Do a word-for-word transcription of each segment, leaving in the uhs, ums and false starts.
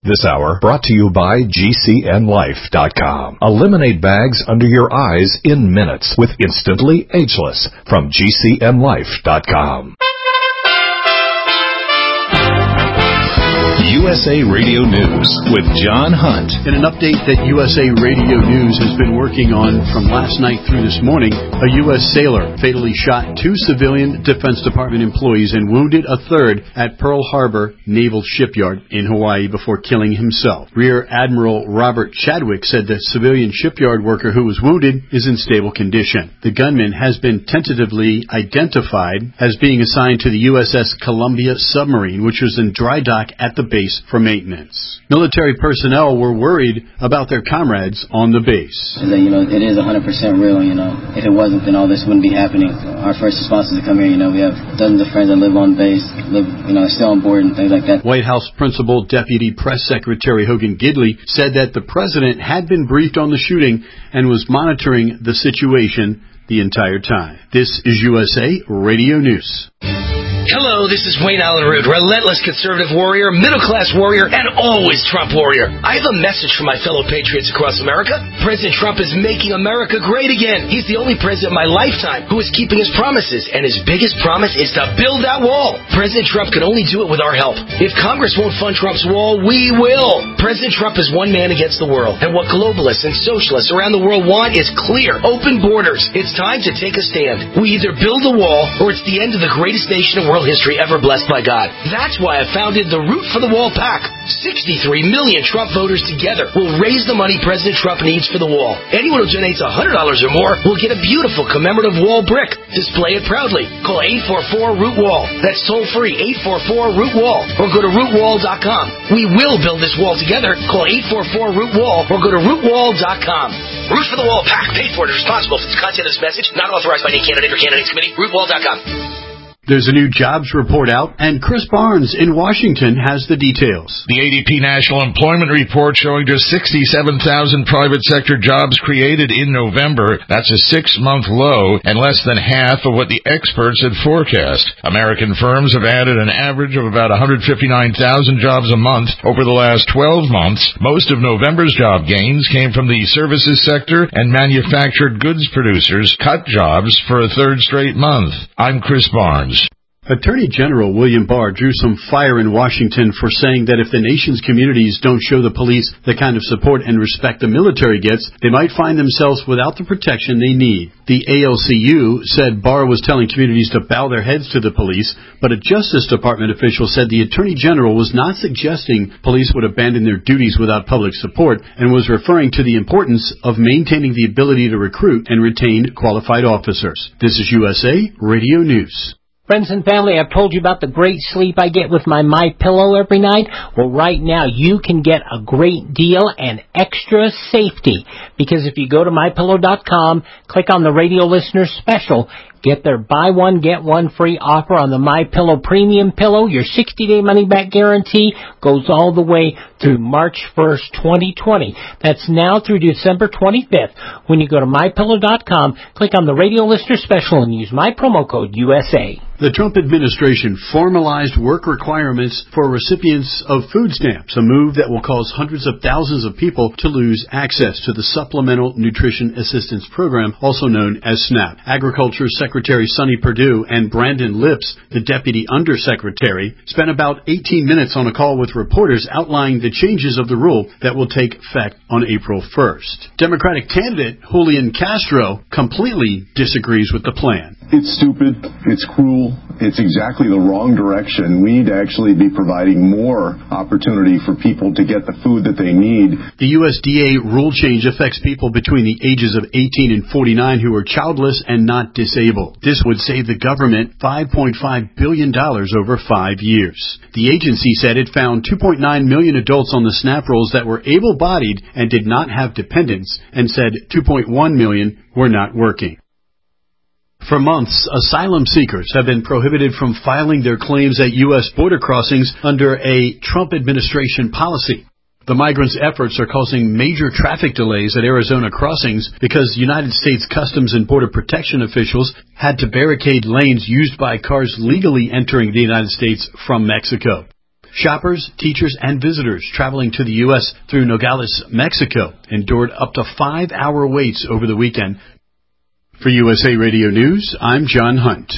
This hour brought to you by G C N Life dot com. Eliminate bags under your eyes in minutes with Instantly Ageless from G C N Life dot com. U S A Radio News with John Hunt. In an update that U S A Radio News has been working on from last night through this morning, a U S sailor fatally shot two civilian Defense Department employees and wounded a third at Pearl Harbor Naval Shipyard in Hawaii before killing himself. Rear Admiral Robert Chadwick said the civilian shipyard worker who was wounded is in stable condition. The gunman has been tentatively identified as being assigned to the U S S Columbia submarine, which was in dry dock at the base for maintenance. Military personnel were worried about their comrades on the base. You know, it is one hundred percent real, you know. If it wasn't, then all this wouldn't be happening. So our first response is to come here, you know. We have dozens of friends that live on base, live, you know, still on board and things like that. White House Principal Deputy Press Secretary Hogan Gidley said that the president had been briefed on the shooting and was monitoring the situation the entire time. This is U S A Radio News. Hello, this is Wayne Allen Root, relentless conservative warrior, middle-class warrior, and always Trump warrior. I have a message for my fellow patriots across America. President Trump is making America great again. He's the only president in my lifetime who is keeping his promises, and his biggest promise is to build that wall. President Trump can only do it with our help. If Congress won't fund Trump's wall, we will. President Trump is one man against the world, and what globalists and socialists around the world want is clear, open borders. It's time to take a stand. We either build a wall, or it's the end of the greatest nation in world history ever blessed by God. That's why I founded the Root for the Wall PAC. sixty-three million Trump voters together will raise the money President Trump needs for the wall. Anyone who donates one hundred dollars or more will get a beautiful commemorative wall brick. Display it proudly. Call eight four four root wall. That's toll free, eight four four root wall. Or go to root wall dot com. We will build this wall together. Call eight four four root wall or go to root wall dot com. Root for the Wall PAC, paid for and responsible for the content of this message, not authorized by any candidate or candidates committee. root wall dot com. There's a new jobs report out, and Chris Barnes in Washington has the details. The A D P National Employment Report showing just sixty-seven thousand private sector jobs created in November. That's a six-month low and less than half of what the experts had forecast. American firms have added an average of about one hundred fifty-nine thousand jobs a month over the last twelve months. Most of November's job gains came from the services sector, and manufactured goods producers cut jobs for a third straight month. I'm Chris Barnes. Attorney General William Barr drew some fire in Washington for saying that if the nation's communities don't show the police the kind of support and respect the military gets, they might find themselves without the protection they need. The A L C U said Barr was telling communities to bow their heads to the police, but a Justice Department official said the Attorney General was not suggesting police would abandon their duties without public support and was referring to the importance of maintaining the ability to recruit and retain qualified officers. This is U S A Radio News. Friends and family, I've told you about the great sleep I get with my MyPillow every night. Well, right now you can get a great deal and extra safety, because if you go to my pillow dot com, click on the radio listener special, get their buy one, get one free offer on the MyPillow Premium Pillow. Your sixty-day money-back guarantee goes all the way through March first, twenty twenty. That's now through December twenty-fifth. When you go to my pillow dot com, click on the radio listener special and use my promo code U S A. The Trump administration formalized work requirements for recipients of food stamps, a move that will cause hundreds of thousands of people to lose access to the Supplemental Nutrition Assistance Program, also known as SNAP. Agriculture Secretary Sonny Perdue and Brandon Lips, the Deputy Undersecretary, spent about eighteen minutes on a call with reporters outlining the changes of the rule that will take effect on April first. Democratic candidate Julian Castro completely disagrees with the plan. It's stupid. It's cruel. It's exactly the wrong direction. We need to actually be providing more opportunity for people to get the food that they need. The U S D A rule change affects people between the ages of eighteen and forty-nine who are childless and not disabled. This would save the government five point five billion dollars over five years. The agency said it found two point nine million adults on the SNAP rolls that were able-bodied and did not have dependents, and said two point one million were not working. For months, asylum seekers have been prohibited from filing their claims at U S border crossings under a Trump administration policy. The migrants' efforts are causing major traffic delays at Arizona crossings because United States Customs and Border Protection officials had to barricade lanes used by cars legally entering the United States from Mexico. Shoppers, teachers, and visitors traveling to the U S through Nogales, Mexico, endured up to five-hour waits over the weekend. For U S A Radio News, I'm John Hunt.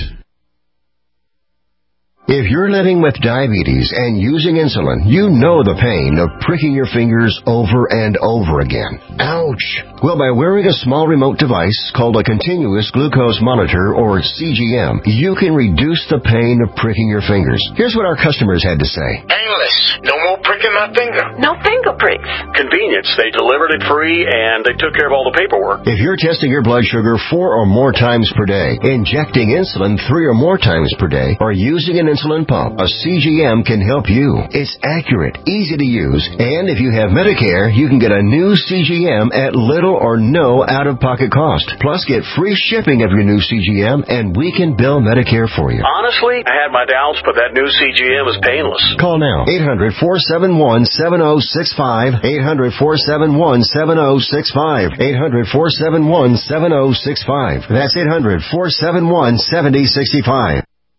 If you're living with diabetes and using insulin, you know the pain of pricking your fingers over and over again. Ouch! Well, by wearing a small remote device called a continuous glucose monitor, or C G M, you can reduce the pain of pricking your fingers. Here's what our customers had to say. Painless. No more pricking my finger. No finger pricks. Convenience. They delivered it free, and they took care of all the paperwork. If you're testing your blood sugar four or more times per day, injecting insulin three or more times per day, or using an insulin pump, a C G M can help you. It's accurate, easy to use, and if you have Medicare, you can get a new C G M at little or no out-of-pocket cost. Plus, get free shipping of your new C G M, and we can bill Medicare for you. Honestly, I had my doubts, but that new C G M is painless. Call now. eight hundred, four seven one, seven oh six five. eight hundred, four seven one, seven oh six five. eight hundred, four seven one, seven oh six five. That's eight hundred, four seven one, seven oh six five.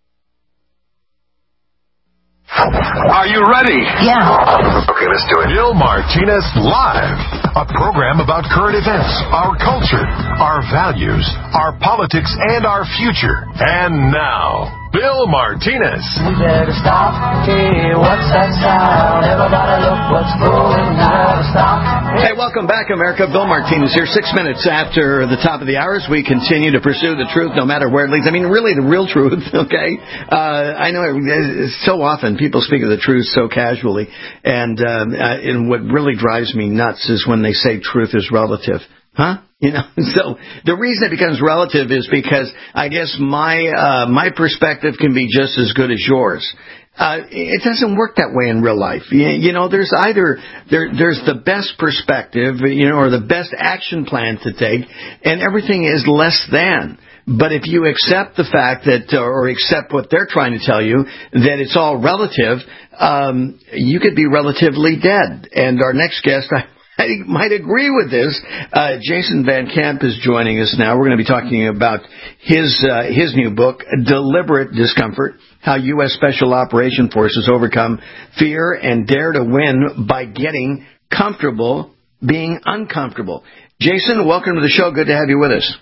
Are you ready? Yeah. Okay, let's do it. Bill Martinez Live, a program about current events, our culture, our values, our politics, and our future. And now, Bill Martinez. We better stop. Hey, what's that sound? Everybody look what's going on. Stop. Hey, welcome back, America. Bill Martinez here. Six minutes after the top of the hour as we continue to pursue the truth no matter where it leads. I mean, really, the real truth, okay? Uh, I know it, so often people speak of the truth so casually, and, uh, and what really drives me nuts is when they say truth is relative. Huh? You know, so the reason it becomes relative is because I guess my uh, my perspective can be just as good as yours. Uh, it doesn't work that way in real life. You, you know, there's either there there's the best perspective, you know, or the best action plan to take, and everything is less than. But if you accept the fact that, or accept what they're trying to tell you, that it's all relative, um, you could be relatively dead. And our next guest, I I might agree with this. Uh, Jason Van Camp is joining us now. We're going to be talking about his uh, his new book, Deliberate Discomfort, How U S Special Operation Forces Overcome Fear and Dare to Win by Getting Comfortable Being Uncomfortable. Jason, welcome to the show. Good to have you with us.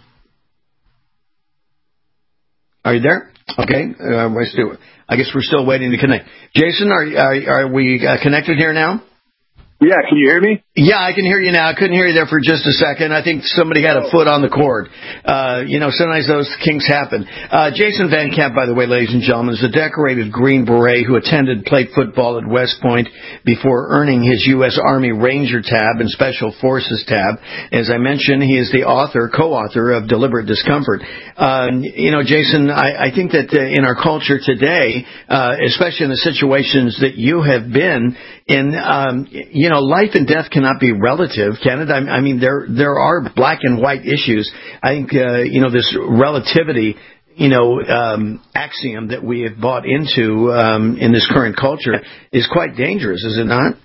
Are you there? Okay. Uh, we're still, I guess we're still waiting to connect. Jason, are, are, are we uh, connected here now? Yeah, can you hear me? Yeah, I can hear you now. I couldn't hear you there for just a second. I think somebody had a foot on the cord. Uh, you know, sometimes those kinks happen. Uh, Jason Van Camp, by the way, ladies and gentlemen, is a decorated Green Beret who attended play football at West Point before earning his U S Army Ranger tab and Special Forces tab. As I mentioned, he is the author, co-author of Deliberate Discomfort. Uh, you know, Jason, I, I think that uh, in our culture today, uh, especially in the situations that you have been in, um, you know, life and death cannot be relative, can it? I, I mean, there there are black and white issues. I think, uh, you know, this relativity, you know, um, axiom that we have bought into um, in this current culture is quite dangerous, is it not?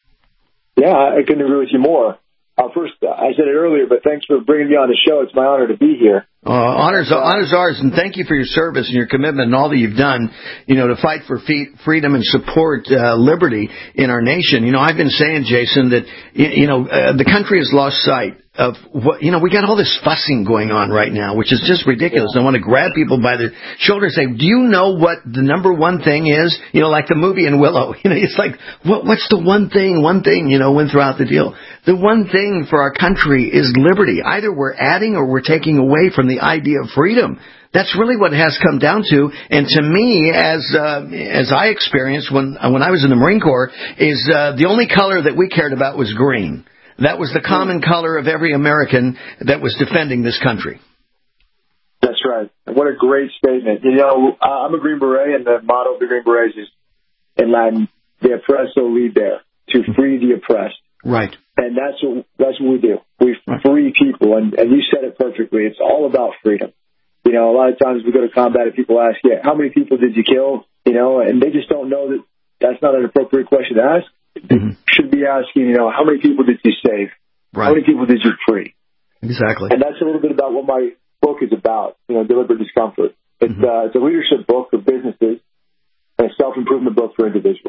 Yeah, I couldn't agree with you more. Uh, first, I said it earlier, but thanks for bringing me on the show. It's my honor to be here. Uh, honors, honors ours, and thank you for your service and your commitment and all that you've done, you know, to fight for fe- freedom and support uh, liberty in our nation. You know, I've been saying, Jason, that, you know, uh, the country has lost sight of what, you know, we got all this fussing going on right now, which is just ridiculous. I want to grab people by the shoulder and say, do you know what the number one thing is? You know, like the movie in Willow, you know, it's like, what, what's the one thing, one thing, you know, went throughout the deal. The one thing for our country is liberty. Either we're adding or we're taking away from the idea of freedom. That's really what it has come down to. And to me, as uh, as I experienced when when I was in the Marine Corps, is uh, the only color that we cared about was green. That was the common color of every American that was defending this country. That's right. What a great statement. You know, I'm a Green Beret, and the motto of the Green Berets is, in Latin, de oppresso liber, to free the oppressed. Right. And that's what, that's what we do. We free people, and, and you said it perfectly. It's all about freedom. You know, a lot of times we go to combat and people ask, yeah, how many people did you kill? You know, and they just don't know that that's not an appropriate question to ask. Mm-hmm. Should be asking, you know, how many people did you save? Right. How many people did you free? Exactly. And that's a little bit about what my book is about, you know, Deliberate Discomfort. It's, mm-hmm. uh, it's a leadership book for businesses and a self-improvement book for individuals.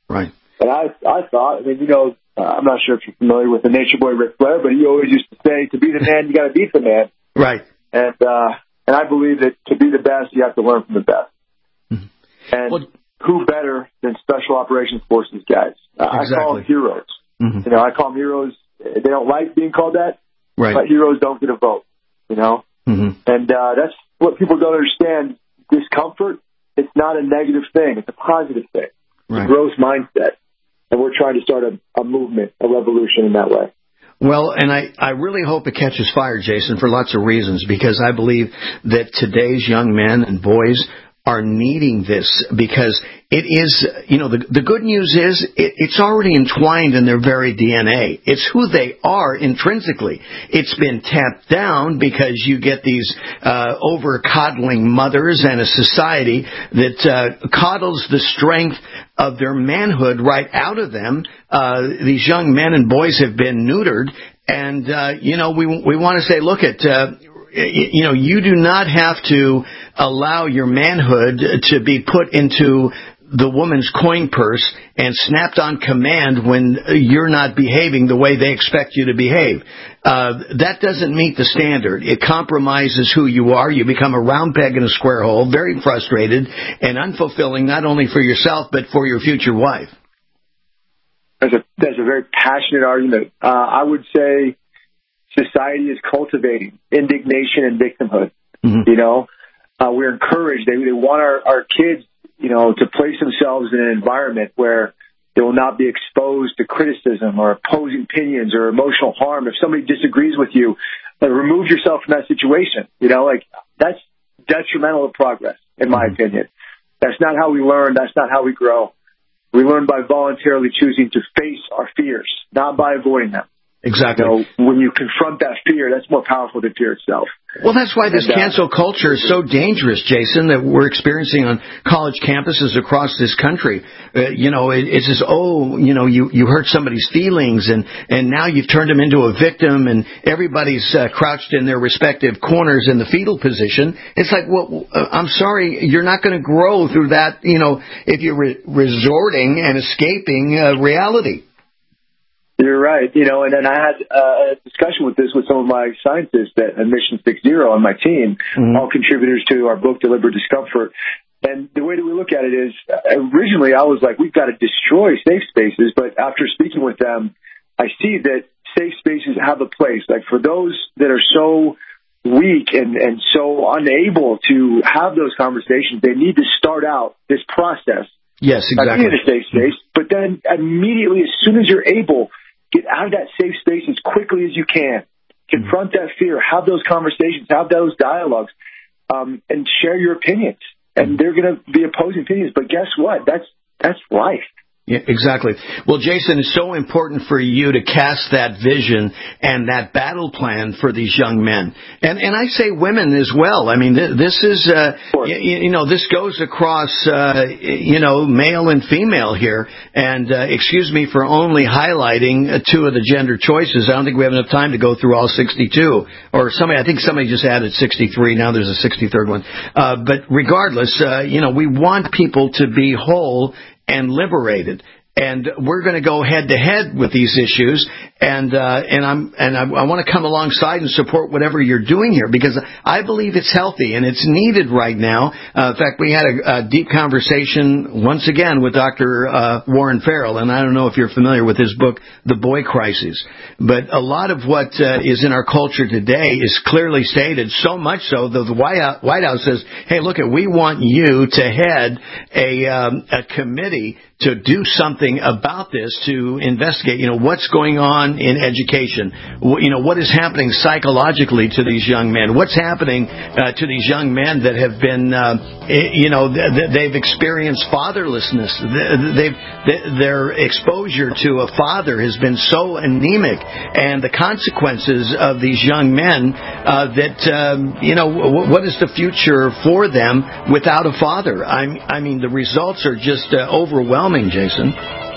Right. And I, I thought, I mean, you know, uh, I'm not sure if you're familiar with the Nature Boy Ric Flair, but he always used to say, to be the man, you got to beat the man. Right. And uh, and I believe that to be the best, you have to learn from the best. Mm-hmm. And well, who better than Special Operations Forces guys? Uh, exactly. I call them heroes. Mm-hmm. You know, I call them heroes. They don't like being called that, right. But heroes don't get a vote, you know? Mm-hmm. And uh, that's what people don't understand. Discomfort, it's not a negative thing. It's a positive thing. Right. It's a growth mindset. And we're trying to start a, a movement, a revolution in that way. Well, and I, I really hope it catches fire, Jason, for lots of reasons, because I believe that today's young men and boys are needing this, because it is, you know, the, the good news is it, it's already entwined in their very D N A. It's who they are intrinsically. It's been tapped down because you get these uh, over-coddling mothers and a society that uh, coddles the strength of their manhood right out of them. Uh, these young men and boys have been neutered, and, uh, you know, we we want to say, look at... Uh, You know, you do not have to allow your manhood to be put into the woman's coin purse and snapped on command when you're not behaving the way they expect you to behave. Uh, that doesn't meet the standard. It compromises who you are. You become a round peg in a square hole, very frustrated and unfulfilling, not only for yourself, but for your future wife. That's a, that's a very passionate argument. Uh, I would say society is cultivating indignation and victimhood. Mm-hmm. You know, uh, we're encouraged. They, they want our, our kids, you know, to place themselves in an environment where they will not be exposed to criticism or opposing opinions or emotional harm. If somebody disagrees with you, uh, remove yourself from that situation. You know, like that's detrimental to progress, in my mm-hmm. opinion. That's not how we learn. That's not how we grow. We learn by voluntarily choosing to face our fears, not by avoiding them. Exactly. You know, when you confront that fear, that's more powerful than fear itself. Well, that's why this and, uh, cancel culture is so dangerous, Jason, that we're experiencing on college campuses across this country. Uh, you know, it, it's just, oh, you know, you, you hurt somebody's feelings, and, and now you've turned them into a victim, and everybody's uh, crouched in their respective corners in the fetal position. It's like, well, uh, I'm sorry, you're not going to grow through that, you know, if you're re- resorting and escaping uh, reality. You're right. You know, and then I had uh, a discussion with this with some of my scientists at Mission six zero on my team, mm-hmm. all contributors to our book, Deliberate Discomfort. And the way that we look at it is, uh, originally I was like, we've got to destroy safe spaces. But after speaking with them, I see that safe spaces have a place. Like for those that are so weak and, and so unable to have those conversations, they need to start out this process. Yes, exactly. In a safe space, but then immediately, as soon as you're able, get out of that safe space as quickly as you can. Confront that fear. Have those conversations. Have those dialogues, um, and share your opinions. And they're going to be opposing opinions, but guess what? That's that's life. Yeah, exactly. Well, Jason, it's so important for you to cast that vision and that battle plan for these young men. And and I say women as well. I mean, th- this is, uh, you, you know, this goes across, uh, you know, male and female here. And uh, excuse me for only highlighting uh, two of the gender choices. I don't think we have enough time to go through all sixty-two. Or somebody, I think somebody just added sixty-three. Now there's a sixty-third one. Uh, but regardless, uh, you know, we want people to be whole and liberated. And we're going to go head to head with these issues, and uh, and I'm and I, I want to come alongside and support whatever you're doing here, because I believe it's healthy and it's needed right now. Uh, in fact, we had a, a deep conversation once again with Doctor Uh, Warren Farrell, and I don't know if you're familiar with his book, The Boy Crisis, but a lot of what uh, is in our culture today is clearly stated. So much so that the White House says, "Hey, look, at we want you to head a um, a committee to do something about this, to investigate, you know, what's going on in education, you know, what is happening psychologically to these young men, what's happening uh, to these young men that have been, uh, you know, th- they've experienced fatherlessness. They've, their exposure to a father has been so anemic, and the consequences of these young men uh, that, um, you know, w- what is the future for them without a father? I, I mean, the results are just uh, overwhelming. Jason,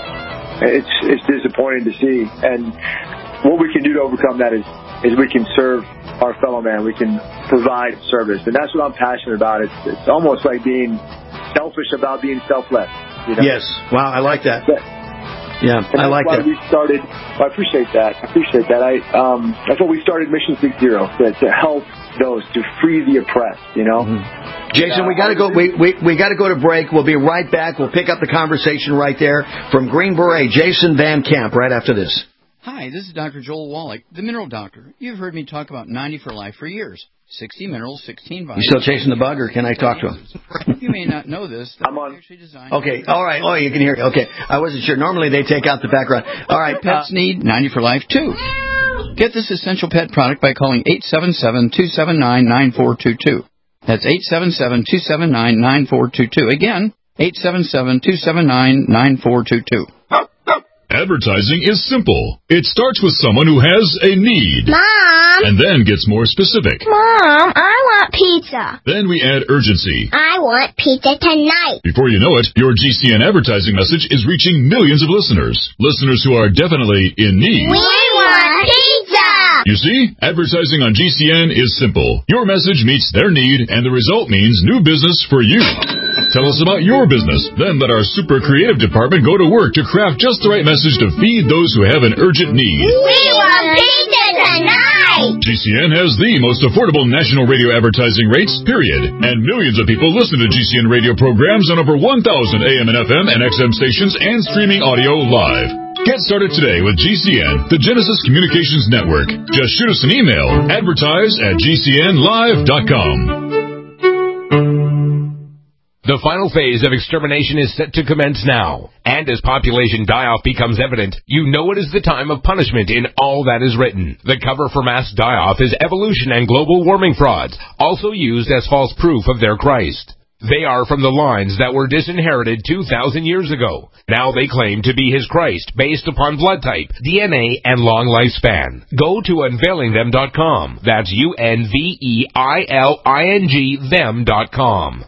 it's it's disappointing to see, and what we can do to overcome that is is we can serve our fellow man. We can provide service, and that's what I'm passionate about. It's it's almost like being selfish about being selfless. You know? Yes. Wow, I like that. that yeah, I like why that. We started. Well, I appreciate that. I appreciate that. I um, that's why we started Mission Six Zero to, to help those, to free the oppressed. You know. Mm-hmm. Jason, we got to go. We we we got to go to break. We'll be right back. We'll pick up the conversation right there from Green Beret, Jason Van Camp, right after this. Hi, this is Doctor Joel Wallach, the Mineral Doctor. You've heard me talk about ninety for Life for years. sixty minerals, sixteen vitamins. You still chasing the bug, or can I talk to him? You may not know this. I'm on. Actually designed Okay, all right. Oh, you can hear it. Okay, I wasn't sure. Normally they take out the background. All right, pets uh, need ninety for Life too. Get this essential pet product by calling eight seven seven, two seven nine, nine four two two. That's eight seven seven, two seven nine, nine four two two. Again, eight seven seven, two seven nine, nine four two two. Advertising is simple. It starts with someone who has a need. Mom! And then gets more specific. Mom, I want pizza. Then we add urgency. I want pizza tonight. Before you know it, your G C N advertising message is reaching millions of listeners. Listeners who are definitely in need. We want pizza! You see, advertising on G C N is simple. Your message meets their need, and the result means new business for you. Tell us about your business. Then let our super creative department go to work to craft just the right message to feed those who have an urgent need. We want pizza tonight! G C N has the most affordable national radio advertising rates, period. And millions of people listen to G C N radio programs on over one thousand A M and F M and X M stations and streaming audio live. Get started today with G C N, the Genesis Communications Network. Just shoot us an email, advertise at G C N live dot com. The final phase of extermination is set to commence now. And as population die-off becomes evident, you know it is the time of punishment in all that is written. The cover for mass die-off is evolution and global warming frauds, also used as false proof of their Christ. They are from the lines that were disinherited two thousand years ago. Now they claim to be his Christ, based upon blood type, D N A, and long lifespan. Go to unveiling them dot com. That's U N V E I L I N G them dot com.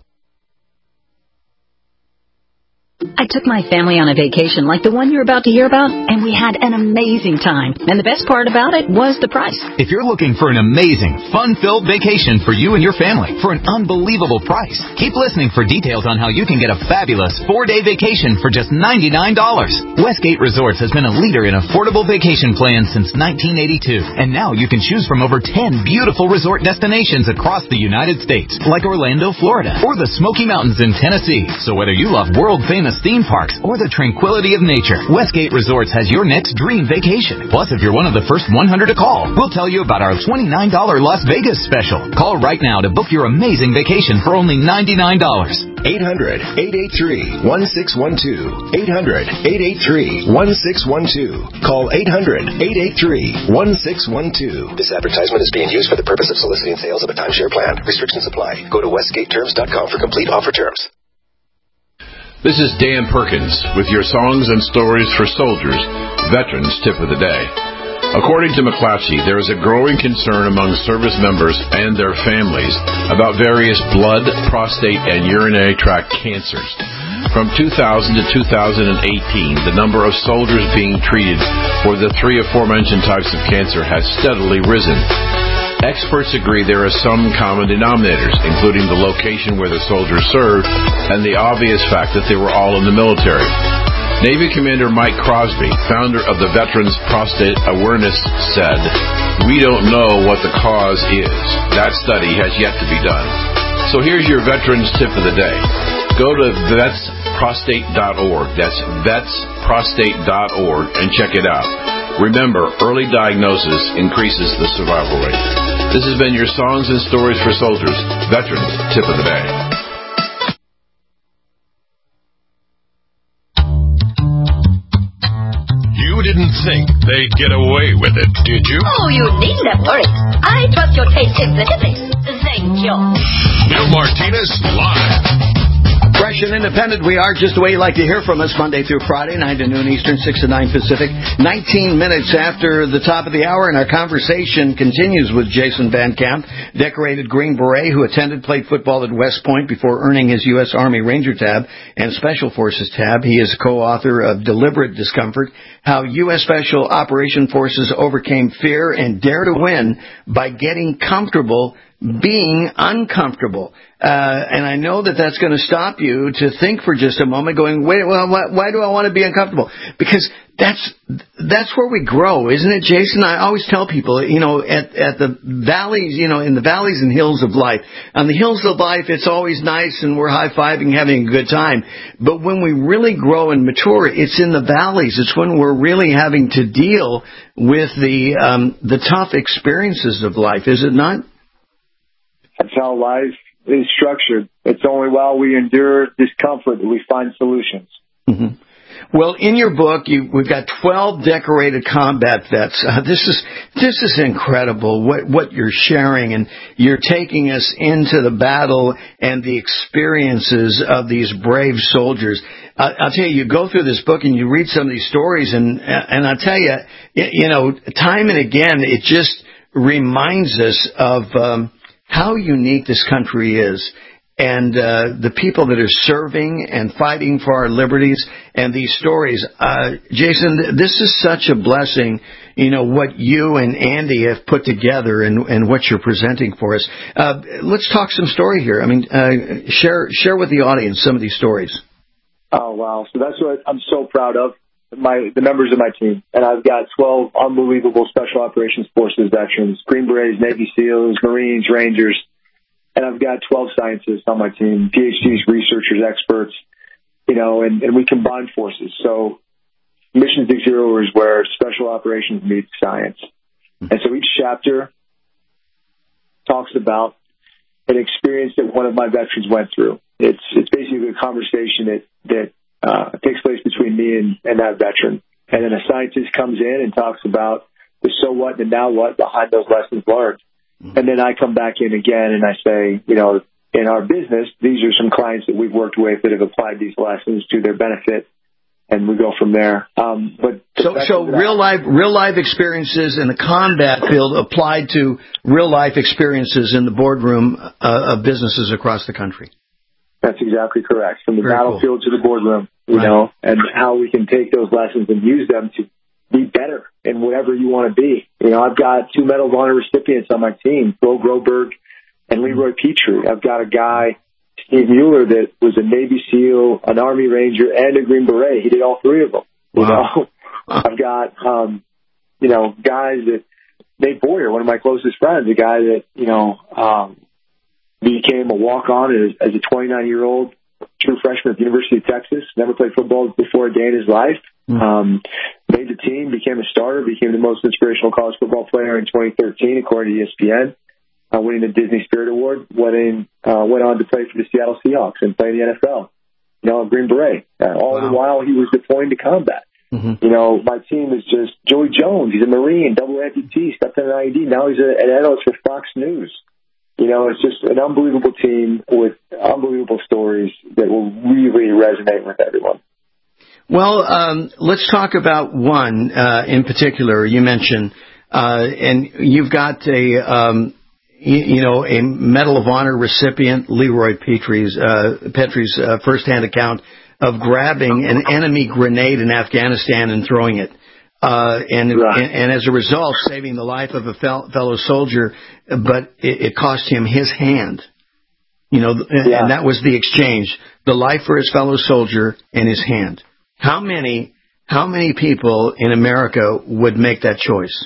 I took my family on a vacation like the one you're about to hear about, and we had an amazing time. And the best part about it was the price. If you're looking for an amazing, fun-filled vacation for you and your family for an unbelievable price, keep listening for details on how you can get a fabulous four-day vacation for just ninety-nine dollars. Westgate Resorts has been a leader in affordable vacation plans since nineteen eighty-two, and now you can choose from over ten beautiful resort destinations across the United States, like Orlando, Florida, or the Smoky Mountains in Tennessee. So whether you love world-famous theme parks or the tranquility of nature, Westgate Resorts has your next dream vacation. Plus, if you're one of the first one hundred to call, we'll tell you about our twenty-nine dollars Las Vegas special. Call right now to book your amazing vacation for only ninety-nine dollars. eight hundred, eight eight three, one six one two. eight hundred, eight eight three, one six one two. Call eight hundred, eight eight three, one six one two. This advertisement is being used for the purpose of soliciting sales of a timeshare plan. Restrictions apply. Go to westgate terms dot com for complete offer terms. This is Dan Perkins with your songs and stories for soldiers, Veterans Tip of the Day. According to McClatchy, there is a growing concern among service members and their families about various blood, prostate, and urinary tract cancers. From two thousand to two thousand eighteen, the number of soldiers being treated for the three aforementioned types of cancer has steadily risen. Experts agree there are some common denominators, including the location where the soldiers served and the obvious fact that they were all in the military. Navy Commander Mike Crosby, founder of the Veterans Prostate Awareness, said, "We don't know what the cause is. That study has yet to be done." So here's your Veterans Tip of the Day. Go to vets prostate dot org. That's vets prostate dot org and check it out. Remember, early diagnosis increases the survival rate. This has been your Songs and Stories for Soldiers, Veterans Tip of the Day. You didn't think they'd get away with it, did you? Oh, you needn't have worried. I trust your taste implicitly. Thank you. Bill Martinez Live. Fresh and independent, we are just the way you like to hear from us, Monday through Friday, nine to noon Eastern, six to nine Pacific. nineteen minutes after the top of the hour, and our conversation continues with Jason Van Camp, decorated Green Beret, who attended, played football at West Point before earning his U S Army Ranger tab and Special Forces tab. He is co-author of Deliberate Discomfort, How U S Special Operation Forces Overcame Fear and Dare to Win by Getting Comfortable being uncomfortable. Uh, and I know that that's going to stop you to think for just a moment, going, wait, well, why, why do I want to be uncomfortable? Because that's that's where we grow, isn't it, Jason? I always tell people, you know, at, at the valleys, you know, in the valleys and hills of life. On the hills of life, it's always nice and we're high-fiving, having a good time. But when we really grow and mature, it's in the valleys. It's when we're really having to deal with the um, the tough experiences of life, is it not? That's how life is structured. It's only while we endure discomfort that we find solutions. Mm-hmm. Well, in your book, you, we've got twelve decorated combat vets. Uh, this is this is incredible what what you're sharing, and you're taking us into the battle and the experiences of these brave soldiers. Uh, I'll tell you, you go through this book and you read some of these stories, and and I'll tell you, you know, time and again, it just reminds us of um, how unique this country is. And uh, the people that are serving and fighting for our liberties, and these stories. Uh, Jason, this is such a blessing, you know, what you and Andy have put together and, and what you're presenting for us. Uh, let's talk some story here. I mean, uh, share share with the audience some of these stories. Oh, wow. So that's what I'm so proud of, my the members of my team. And I've got twelve unbelievable Special Operations Forces veterans, Green Berets, Navy SEALs, Marines, Rangers. And I've got twelve scientists on my team, P H Ds, researchers, experts, you know, and, and we combine forces. So Mission Zero Zero is where special operations meets science. And so each chapter talks about an experience that one of my veterans went through. It's it's basically a conversation that, that uh, takes place between me and, and that veteran. And then a scientist comes in and talks about the so what and the now what behind those lessons learned. And then I come back in again and I say, you know, in our business, these are some clients that we've worked with that have applied these lessons to their benefit, and we go from there. Um, but so, so real life, real life experiences in the combat field applied to real life experiences in the boardroom uh, of businesses across the country. That's exactly correct. From the Very battlefield cool. to the boardroom, you right. know, and how we can take those lessons and use them to be better in whatever you want to be. You know, I've got two Medal of Honor recipients on my team, Bill Groberg and Leroy Petrie. I've got a guy, Steve Mueller, that was a Navy SEAL, an Army Ranger, and a Green Beret. He did all three of them. Wow. You know, I've got, um, you know, guys that, Nate Boyer, one of my closest friends, a guy that, you know, um, became a walk-on as, as a twenty-nine-year-old true freshman at the University of Texas, never played football before a day in his life. Um, made the team, became a starter, became the most inspirational college football player in twenty thirteen, according to E S P N, uh, winning the Disney Spirit Award, went, in, uh, went on to play for the Seattle Seahawks and play in the N F L, you know, Green Beret. Uh, all wow. the while he was deploying to combat. Mm-hmm. You know, my team is just Joey Jones. He's a Marine, double amputee, stepped in an I E D. Now he's a, an analyst for Fox News. You know, it's just an unbelievable team with unbelievable stories that will really resonate with everyone. Well, um, let's talk about one uh, in particular. You mentioned, uh, and you've got a, um, you, you know, a Medal of Honor recipient, Leroy Petrie's, uh, Petrie's uh, firsthand account of grabbing an enemy grenade in Afghanistan and throwing it, uh, and, right. and and as a result, saving the life of a fel- fellow soldier, but it, it cost him his hand. You know, yeah. and that was the exchange: the life for his fellow soldier and his hand. How many, how many people in America would make that choice?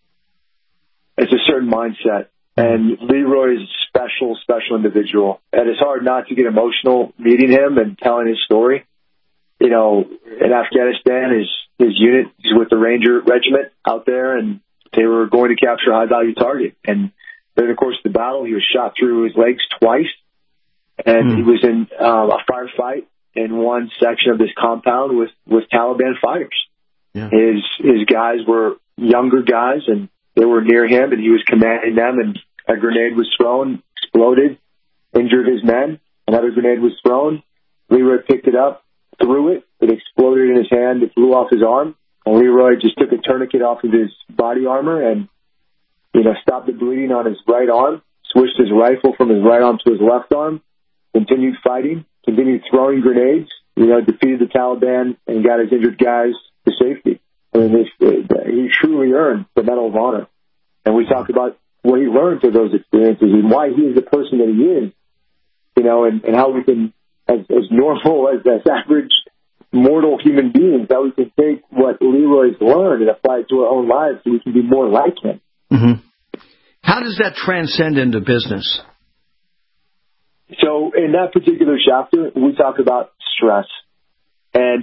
It's a certain mindset. And Leroy's a special, special individual. And it's hard not to get emotional meeting him and telling his story. You know, in Afghanistan, his, his unit is with the Ranger Regiment out there, and they were going to capture a high-value target. And during the course of the battle, he was shot through his legs twice, and mm. he was in um, a firefight in one section of this compound with, with Taliban fighters. Yeah. His his guys were younger guys, and they were near him, and he was commanding them, and a grenade was thrown, exploded, injured his men. Another grenade was thrown. Leroy picked it up, threw it. It exploded in his hand. It flew off his arm. And Leroy just took a tourniquet off of his body armor and, you know, stopped the bleeding on his right arm, switched his rifle from his right arm to his left arm, continued fighting, continued throwing grenades, you know, defeated the Taliban and got his injured guys to safety. I mean, it, it, he truly earned the Medal of Honor. And we talk about what he learned through those experiences and why he is the person that he is, you know, and, and how we can, as, as normal, as, as average mortal human beings, how we can take what Leroy's learned and apply it to our own lives so we can be more like him. Mm-hmm. How does that transcend into business? So in that particular chapter, we talk about stress and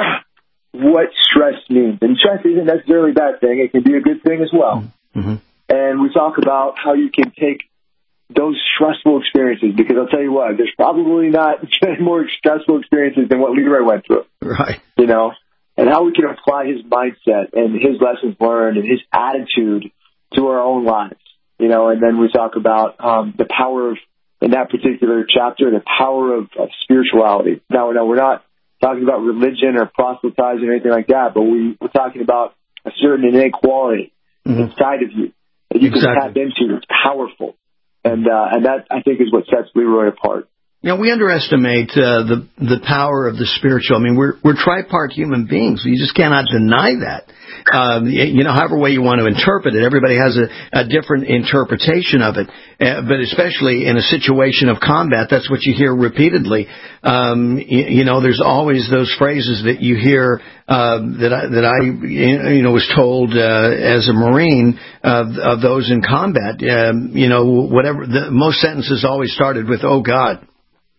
what stress means. And stress isn't necessarily a bad thing. It can be a good thing as well. Mm-hmm. And we talk about how you can take those stressful experiences, because I'll tell you what, there's probably not any more stressful experiences than what Leroy went through. Right. You know, and how we can apply his mindset and his lessons learned and his attitude to our own lives. You know, and then we talk about um, the power of, in that particular chapter, the power of, of spirituality. Now, now, we're not talking about religion or proselytizing or anything like that, but we, we're talking about a certain innate quality mm-hmm. inside of you that you exactly. can tap into. It's powerful. And uh, and that, I think, is what sets Leroy apart. You know, we underestimate uh, the the power of the spiritual. I mean, we're we're tripart human beings. You just cannot deny that. Um, you know, however way you want to interpret it, everybody has a, a different interpretation of it. Uh, but especially in a situation of combat, that's what you hear repeatedly. Um, you, you know, there's always those phrases that you hear uh, that I, that I you know was told uh, as a Marine of, of those in combat. Um, you know, whatever the most sentences always started with "Oh God."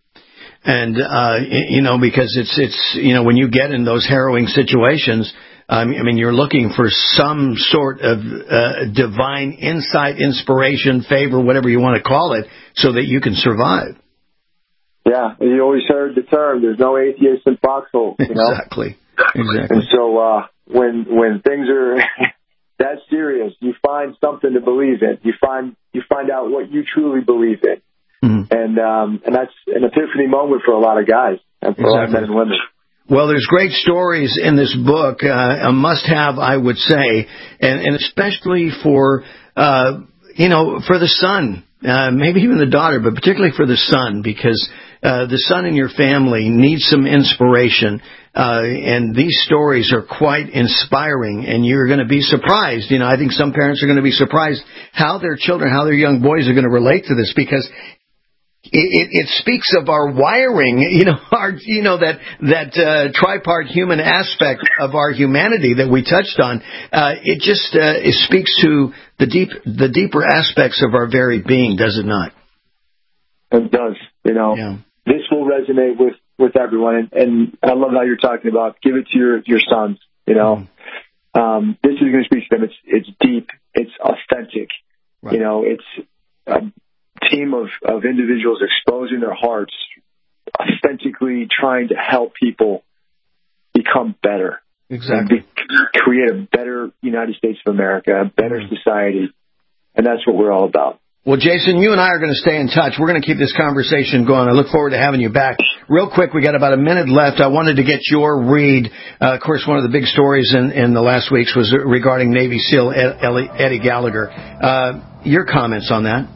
And, uh, you know, because it's, it's, you know, when you get in those harrowing situations, um, I mean, you're looking for some sort of uh, divine insight, inspiration, favor, whatever you want to call it, so that you can survive. Yeah, you always heard the term, there's no atheist in foxholes, you know? Exactly, exactly. And so uh, when when things are that serious, you find something to believe in. You find you find out what you truly believe in. Mm-hmm. And um, and that's an epiphany moment for a lot of guys and for exactly. a lot of men and women. Well, there's great stories in this book, uh, a must-have, I would say, and, and especially for, uh, you know, for the son, uh, maybe even the daughter, but particularly for the son, because uh, the son in your family needs some inspiration, uh, and these stories are quite inspiring, and you're going to be surprised. You know, I think some parents are going to be surprised how their children, how their young boys are going to relate to this, because It, it, it speaks of our wiring, you know, our, you know, that, that, uh, tripart human aspect of our humanity that we touched on. Uh, it just, uh, it speaks to the deep, the deeper aspects of our very being, does it not? It does, you know. Yeah. This will resonate with, with everyone. And, and I love how you're talking about give it to your, your sons, you know. Mm-hmm. Um, this is going to speak to them. It's, it's deep. It's authentic. Right. You know, it's, um, team of, of individuals exposing their hearts, authentically trying to help people become better. Exactly. Be, create a better United States of America, a better society. And that's what we're all about. Well, Jason, you and I are going to stay in touch. We're going to keep this conversation going. I look forward to having you back. Real quick, we got about a minute left. I wanted to get your read. Uh, of course, one of the big stories in, in the last weeks was regarding Navy SEAL Eddie Gallagher. Uh, your comments on that?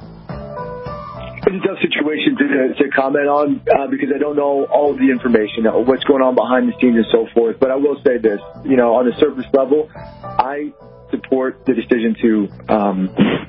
It's a tough situation to, to comment on uh, because I don't know all of the information, what's going on behind the scenes and so forth. But I will say this, you know, on the surface level, I support the decision to, um,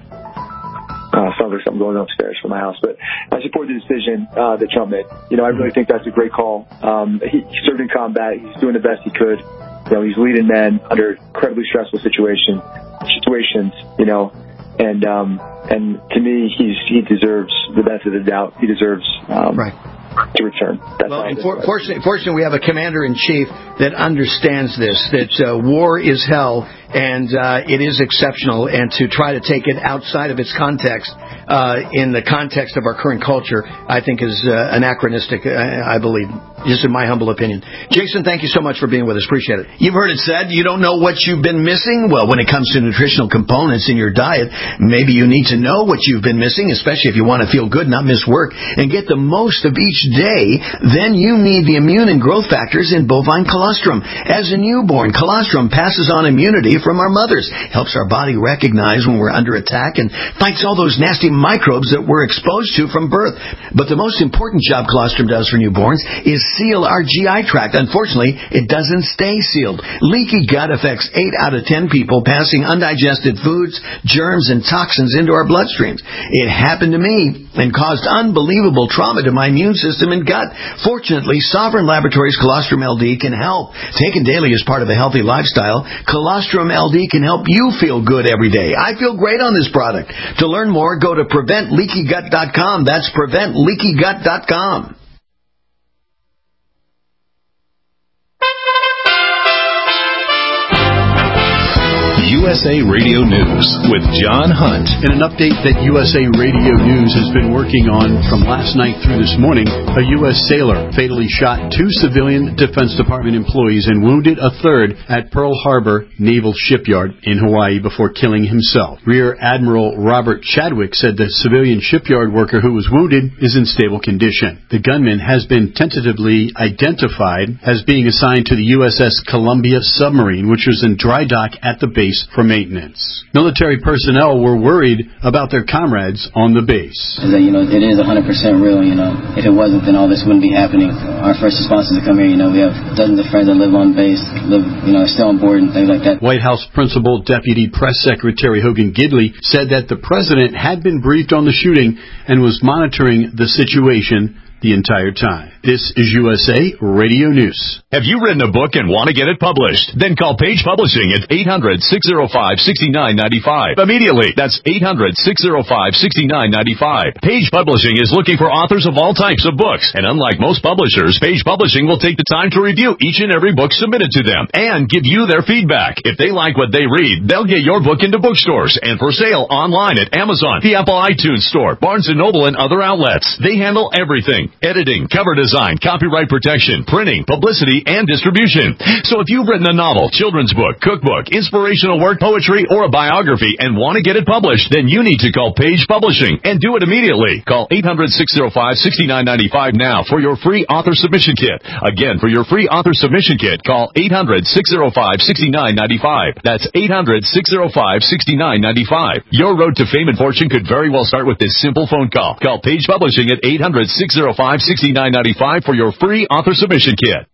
uh, sounds like something going upstairs from my house, but I support the decision uh, that Trump made. You know, I really think that's a great call. Um, he, he served in combat. He's doing the best he could. You know, he's leading men under incredibly stressful situation, situations, you know. And um, and to me, he's he deserves the benefit of the doubt. He deserves um, right. to return. That's well, and for, fortunately, fortunately, we have a commander-in-chief that understands this, that uh, war is hell, and uh, it is exceptional. And to try to take it outside of its context, uh, in the context of our current culture, I think is uh, anachronistic, I, I believe, just in my humble opinion. Jason, thank you so much for being with us. Appreciate it. You've heard it said, you don't know what you've been missing? Well, when it comes to nutritional components in your diet, maybe you need to know what you've been missing, especially if you want to feel good, not miss work, and get the most of each day. Then you need the immune and growth factors in bovine colostrum. As a newborn, colostrum passes on immunity from our mothers. Helps our body recognize when we're under attack and fights all those nasty microbes that we're exposed to from birth. But the most important job colostrum does for newborns is seal our G I tract. Unfortunately, it doesn't stay sealed. Leaky gut affects eight out of ten people, passing undigested foods, germs, and toxins into our bloodstreams. It happened to me and caused unbelievable trauma to my immune system and gut. Fortunately, Sovereign Laboratories Colostrum L D can help. Taken daily as part of a healthy lifestyle, Colostrum L D can help you feel good every day. I feel great on this product. To learn more, go to prevent leaky gut dot com. That's prevent leaky gut dot com. U S A Radio News with John Hunt. In an update that U S A Radio News has been working on from last night through this morning, a U S sailor fatally shot two civilian Defense Department employees and wounded a third at Pearl Harbor Naval Shipyard in Hawaii before killing himself. Rear Admiral Robert Chadwick said the civilian shipyard worker who was wounded is in stable condition. The gunman has been tentatively identified as being assigned to the U S S Columbia submarine, which was in dry dock at the base for maintenance. Military personnel were worried about their comrades on the base. Is that, you know, it is one hundred percent real, you know. If it wasn't, then all this wouldn't be happening. Our first response is to come here, you know. We have dozens of friends that live on base, live, you know, still on board and things like that. White House Principal Deputy Press Secretary Hogan Gidley said that the president had been briefed on the shooting and was monitoring the situation the entire time. This is U S A Radio News. Have you written a book and want to get it published? Then call Page Publishing at eight hundred, six oh five, six nine nine five. Immediately. That's eight hundred, six oh five, six nine nine five. Page Publishing is looking for authors of all types of books. And unlike most publishers, Page Publishing will take the time to review each and every book submitted to them and give you their feedback. If they like what they read, they'll get your book into bookstores and for sale online at Amazon, the Apple iTunes Store, Barnes and Noble, and other outlets. They handle everything. Editing, cover design, copyright protection, printing, publicity, and distribution. So if you've written a novel, children's book, cookbook, inspirational work, poetry, or a biography and want to get it published, then you need to call Page Publishing and do it immediately. Call eight hundred, six oh five, six nine nine five now for your free author submission kit. Again, for your free author submission kit, call eight hundred, six oh five, six nine nine five. That's eight hundred, six oh five, six nine nine five. Your road to fame and fortune could very well start with this simple phone call. Call Page Publishing at eight hundred, six oh five, six nine nine five for your free author submission kit.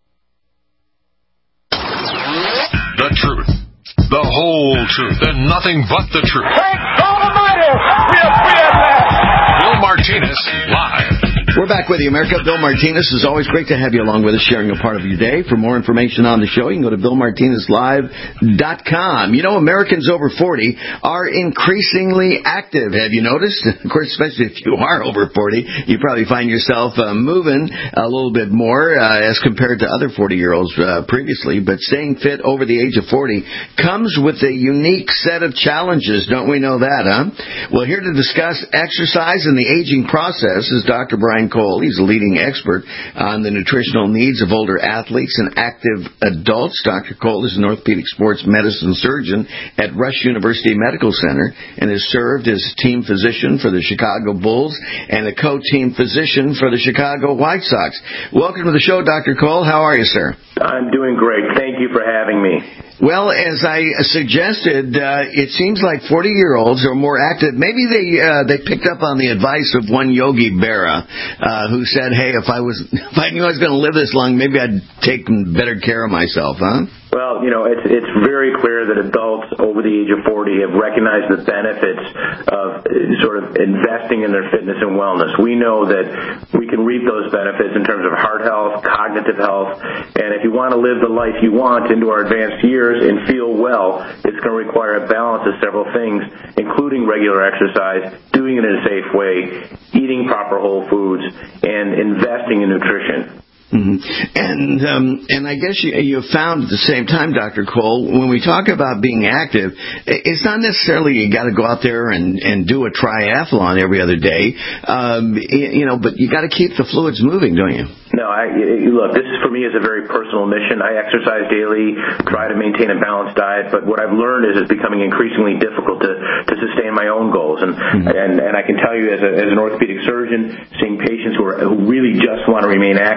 The truth. The whole truth. And nothing but the truth. Thank God Almighty! We are free at last! Bill Martinez, live. We're back with you, America. Bill Martinez. It's always great to have you along with us, sharing a part of your day. For more information on the show, you can go to bill martinez live dot com. You know, Americans over forty are increasingly active. Have you noticed? Of course, especially if you are over forty, you probably find yourself uh, moving a little bit more uh, as compared to other forty-year-olds uh, previously. But staying fit over the age of forty comes with a unique set of challenges. Don't we know that, huh? Well, here to discuss exercise and the aging process is Doctor Brian Cole. He's a leading expert on the nutritional needs of older athletes and active adults. Doctor Cole is an orthopedic sports medicine surgeon at Rush University Medical Center and has served as team physician for the Chicago Bulls and a co-team physician for the Chicago White Sox. Welcome to the show, Doctor Cole. How are you, sir? I'm doing great. Thank you for having me. Well, as I suggested, uh, it seems like forty-year-olds are more active. Maybe they uh, they picked up on the advice of one Yogi Berra, uh, who said, "Hey, if I was if I knew I was going to live this long, maybe I'd take better care of myself." Huh? Well, you know, it's it's very clear that adults over the age of forty have recognized the benefits of sort of investing in their fitness and wellness. We know that we can reap those benefits in terms of heart health, cognitive health, and if you want to live the life you want into our advanced years and feel well, it's going to require a balance of several things, including regular exercise, doing it in a safe way, eating proper whole foods, and investing in nutrition. Mm-hmm. And um, and I guess you you found at the same time, Doctor Cole, when we talk about being active, it's not necessarily you got to go out there and, and do a triathlon every other day, um, you know, but you got to keep the fluids moving, don't you? No, I, look, this for me is a very personal mission. I exercise daily, try to maintain a balanced diet, but what I've learned is it's becoming increasingly difficult to, to sustain my own goals. And, mm-hmm. and and I can tell you as, a, as an orthopedic surgeon, seeing patients who, are, who really just want to remain active with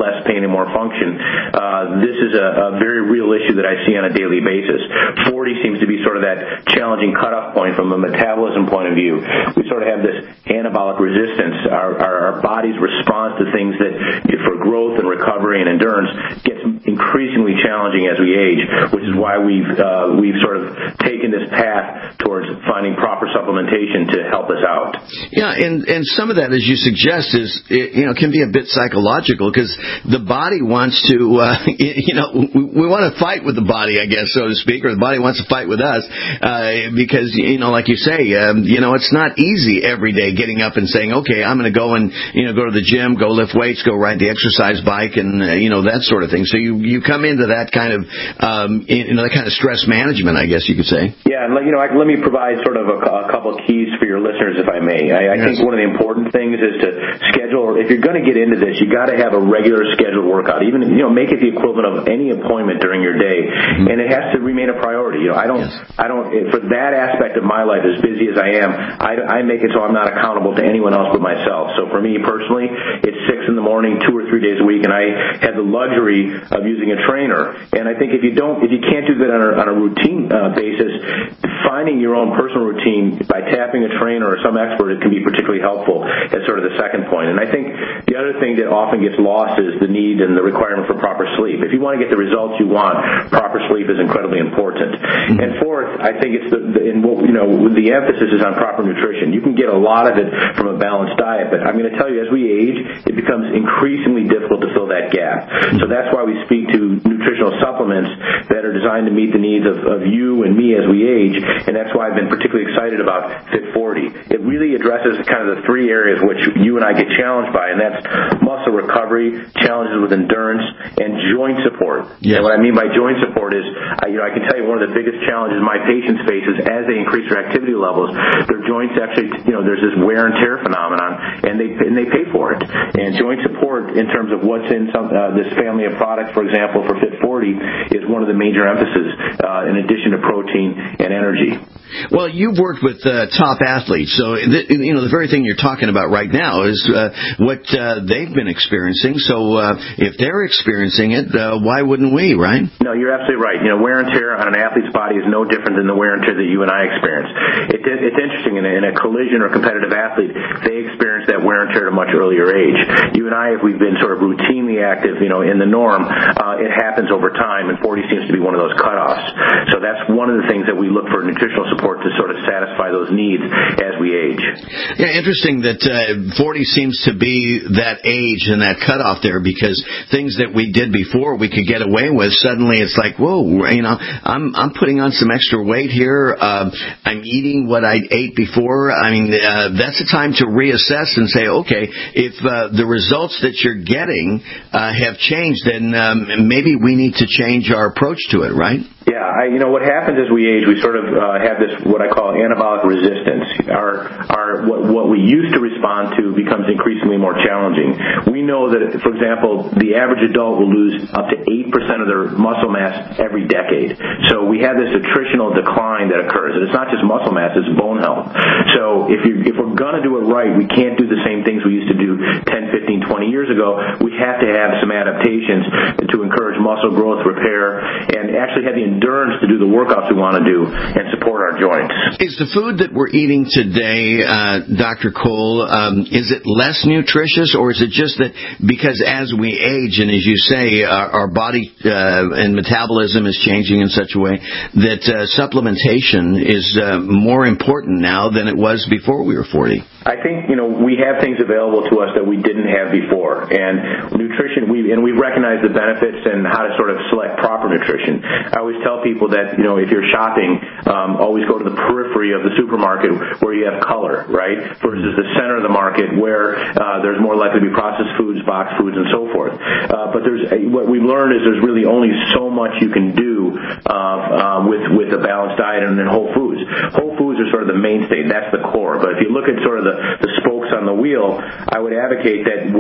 less pain and more function. Uh, this is a, a very real issue that I see on a daily basis. forty seems to be sort of that challenging cutoff point from a metabolism point of view. We sort of have this anabolic resistance. Our, our, our body's response to things that, for growth and recovery and endurance, gets increasingly challenging as we age, which is why we've uh, we've sort of taken this path towards finding proper supplementation to help us out. Yeah, and and some of that, as you suggest, is you know can be a bit psychological because the body wants to uh, you know we, we want to fight with the body, I guess, so to speak, or the body wants to fight with us uh, because you know, like you say, um, you know, it's not easy every day getting up and saying, okay, I'm going to go and you know go to the gym, go lift weights, go ride the exercise bike, and uh, you know that sort of thing. So you you come into that kind of um, you know that kind of stress management, I guess you could say. Yeah, and let, you know, I, let me provide sort of a, a couple of keys for your listeners, if I may. I, I yes. think one of the important things is to schedule. If you're going to get into this, you got to have a regular scheduled workout. Even you know, make it the equivalent of any appointment during your day, mm-hmm. and it has to remain a priority. You know, I don't, yes. I don't. For that aspect of my life, as busy as I am, I, I make it so I'm not accountable to anyone else but myself. So for me personally, it's six in the morning, two or three days a week, and I have the luxury of using a trainer. And I think if you don't, if you can't do that on a, on a routine uh, basis, finding your own personal routine by tapping a trainer or some expert, it can be particularly helpful as sort of the second point. And I think the other thing that often gets lost is the need and the requirement for proper sleep. If you want to get the results you want, proper sleep is incredibly important. Mm-hmm. And fourth, I think it's the, the in what you know the emphasis is on proper nutrition. You can get a lot of it from a balanced diet, but I'm going to tell you, as we age, it becomes increasingly difficult to fill that gap. Mm-hmm. So that's why we speak to nutritional supplements that are designed to meet the needs of, of you and me as we age, and that's why I've been particularly excited about Fit forty. It really addresses kind of the three areas which you and I get challenged by, and that's muscle recovery, challenges with endurance, and joint support. Yes. And what I mean by joint support is, I, you know, I can tell you one of the biggest challenges my patients face is as they increase their activity levels, their joints actually, you know, there's this wear and tear phenomenon, and they and they pay for it. And joint support, in terms of what's in some uh, this family of products, for example, for Fit forty, is one of the major emphases, uh, in addition to protein and energy. Well, you've worked with uh, top athletes, so th- you know the very thing you're talking about right now is uh, what uh, they've been experiencing. So uh, if they're experiencing it, uh, why wouldn't we, right? No, you're absolutely right. You know, wear and tear on an athlete's body is no different than the wear and tear that you and I experience. It, it's interesting, in a, in a collision or competitive athlete, they experience that wear and tear at a much earlier age. You and I, if we've been sort of routinely active, you know, in the norm, uh, it happens over time, and forty seems to be one of those cutoffs. So that's one of the things that we look for nutritional support to sort of satisfy those needs as we age. Yeah, interesting that uh, forty seems to be that age and that cutoff there, because things that we did before we could get away with, suddenly it's like, whoa, you know, I'm I'm putting on some extra weight here. Uh, I'm eating what I ate before. I mean, uh, that's a time to reassess and say, okay, if uh, the results that you're getting uh, have changed, then um, maybe we need to change our approach to it, right? Yeah, I, you know, what happens as we age, we sort of uh, have this, what I call anabolic resistance. Our, our, what, what we used to respond to becomes increasingly more challenging. We know that, for example, the average adult will lose up to eight percent of their muscle mass every decade. So we have this attritional decline that occurs. And it's not just muscle mass, it's bone health. So if you if we're going to do it right, we can't do the same things we used to do ten, fifteen, twenty years ago. We have to have some adaptations to encourage muscle growth, repair, and actually have the endurance to do the workouts we want to do and support our joints. Is the food that we're eating today, uh, Doctor Cole, um, is it less nutritious, or is it just that because as we age and as you say, our, our body uh, and metabolism is changing in such a way that uh, supplementation is uh, more important now than it was before we were forty? I think, you know, we have things available to us that we didn't have before. And nutrition, we and we recognize the benefits and how to sort of select proper nutrition. I always tell people that, you know, if you're shopping, um, always go to the periphery of the supermarket where you have color, right, versus the center of the market where uh, there's more likely to be processed foods, boxed foods, and so forth. Uh, but there's what we've learned is there's really only so much you can do uh, uh, with with a balanced diet and then whole foods. Whole foods are sort of the mainstay. That's the core. But if you look at sort of the, the spokes on the wheel, I would advocate that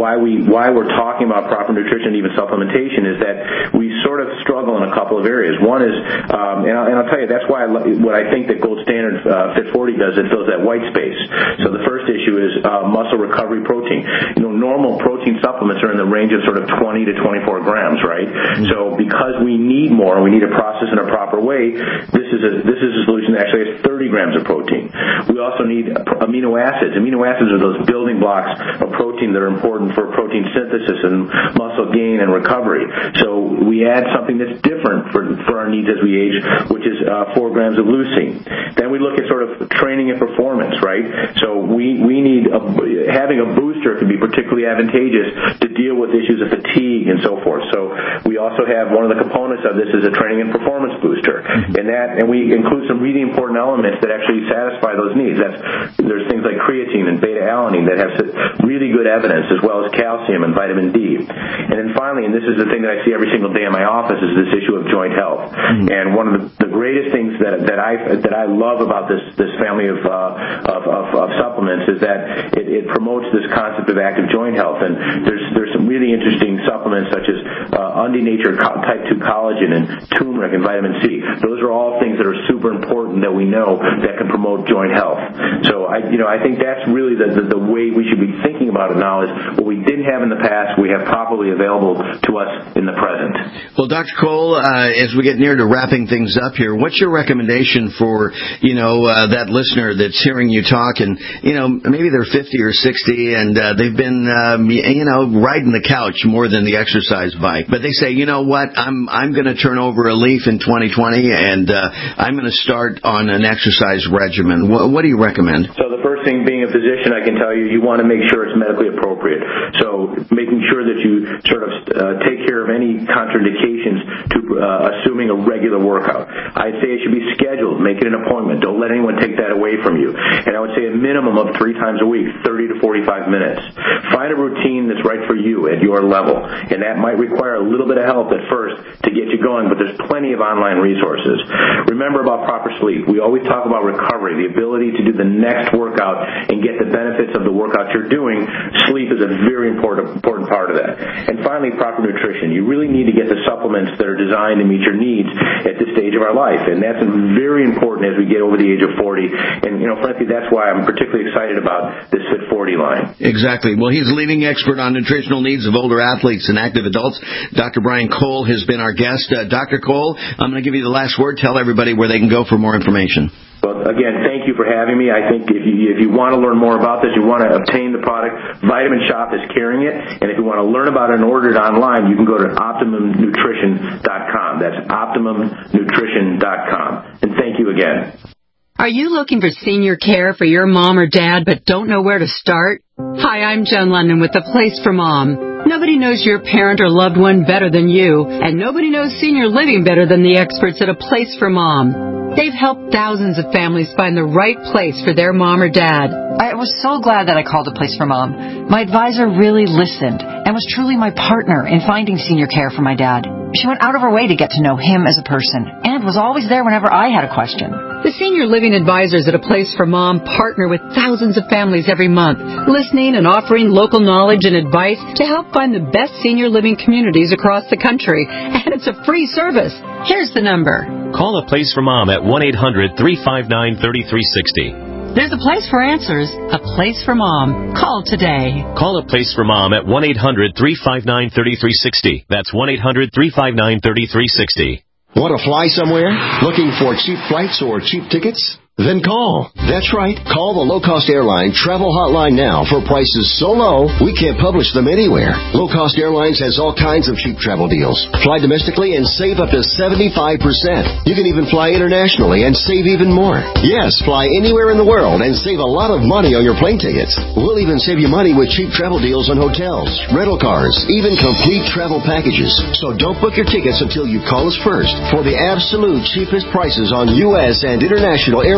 why we why we're talking about proper nutrition and even supplementation is that we sort of struggle in a couple of areas. One is, um, and, I'll, and I'll tell you, that's why I, what I think that Gold Standard uh, Fit forty does, it fills that white space. So the first issue is uh, muscle recovery protein. You know, normal protein supplements are in the range of sort of twenty to twenty-four grams, right? Mm-hmm. So because we need more, we need to process in a proper way, this is a this is a solution that actually has thirty grams of protein. We also need amino acids. Amino acids are those building blocks of protein that are important for protein synthesis and muscle gain and recovery. So we add something that's different for, for our needs as we age, which is uh, four grams of leucine. Then we look at sort of training and performance, right? So we, we need, a, having a booster can be particularly advantageous to deal with issues of fatigue and so forth. So we also have one of the components of this is a training and performance booster. Mm-hmm. And that, and we include some really important elements that actually satisfy those needs. That's, there's things like creatine and beta-alanine that have really good evidence, as well as calcium and vitamin D. And then finally, and this is the thing that I see every single day in my office, is this issue of joint health. Mm-hmm. And one of the, the greatest things that that I that I love about this this family of uh, of, of, of supplements is that it, it promotes this concept of active joint health. And there's there's some really interesting supplements such as uh, undinatured type two collagen and turmeric and vitamin C. Those are all things that are super important that we know that can promote joint health. So I you know I think that's really the, the the way we should be thinking about it now, is what we didn't have in the past, we have properly available to us in the present. Well, Doctor Cole, uh, as we get near to wrapping things up here, what's your recommendation for, you know, uh, that listener that's hearing you talk and, you know, maybe they're fifty or sixty and uh, they've been, um, you know, riding the couch more than the exercise bike, but they say, you know what, I'm I'm going to turn over a leaf in twenty twenty and uh, I'm going to start on an exercise regimen. What, what do you recommend? So the first thing, being a physician, I can tell you, you want to make sure it's medically appropriate. So making sure that you sort of uh, take care of any contraindications to uh, assuming a regular workout. I'd say it should be scheduled. Make it an appointment. Don't let anyone take that away from you. And I would say a minimum of three times a week, thirty to forty-five minutes. Find a routine that's right for you at your level. And that might require a little bit of help at first to get you going, but there's plenty of online resources. Remember about proper sleep. We always talk about recovery, the ability to do the next workout and get the benefits of the workout you're doing. Sleep is a very important important part of that. And finally, proper nutrition. You really need to get the supplements that are designed to meet your needs at this stage of our life, and that's very important as we get over the age of forty. And, you know, frankly, that's why I'm particularly excited about this Fit forty line. Exactly. Well, he's a leading expert on nutritional needs of older athletes and active adults. Doctor Brian Cole has been our guest. Uh, Doctor Cole, I'm going to give you the last word. Tell everybody where they can go for more information. Well, again, thank you for having me. I think if you, if you want to learn more about this, you want to obtain the product, Vitamin Shop is carrying it. And if you want to learn about it and order it online, you can go to optimum nutrition dot com. That's optimum nutrition dot com. And thank you again. Are you looking for senior care for your mom or dad but don't know where to start? Hi, I'm Joan London with The Place for Mom. Nobody knows your parent or loved one better than you, and nobody knows senior living better than the experts at A Place for Mom. They've helped thousands of families find the right place for their mom or dad. I was so glad that I called A Place for Mom. My advisor really listened and was truly my partner in finding senior care for my dad. She went out of her way to get to know him as a person and was always there whenever I had a question. The senior living advisors at A Place for Mom partner with thousands of families every month, listening and offering local knowledge and advice to help find the best senior living communities across the country. And it's a free service. Here's the number. Call A Place for Mom at one eight hundred three five nine three three six zero. There's a place for answers, a place for mom. Call today. Call A Place for Mom at one eight hundred three five nine three three six zero. That's one eight hundred three five nine three three six zero. Want to fly somewhere? Looking for cheap flights or cheap tickets? Then call. That's right. Call the low-cost airline travel hotline now for prices so low we can't publish them anywhere. Low-cost airlines has all kinds of cheap travel deals. Fly domestically and save up to seventy-five percent. You can even fly internationally and save even more. Yes, fly anywhere in the world and save a lot of money on your plane tickets. We'll even save you money with cheap travel deals on hotels, rental cars, even complete travel packages. So don't book your tickets until you call us first for the absolute cheapest prices on U S and international airlines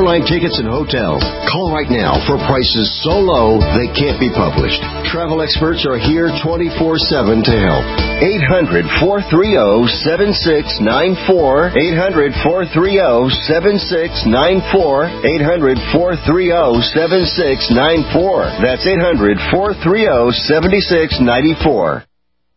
airline tickets and hotels. Call right now for prices so low they can't be published. Travel experts are here twenty-four seven to help. eight hundred, four three zero, seven six nine four. eight hundred, four three zero, seven six nine four. eight hundred, four three zero, seven six nine four. That's eight hundred, four three zero, seven six nine four.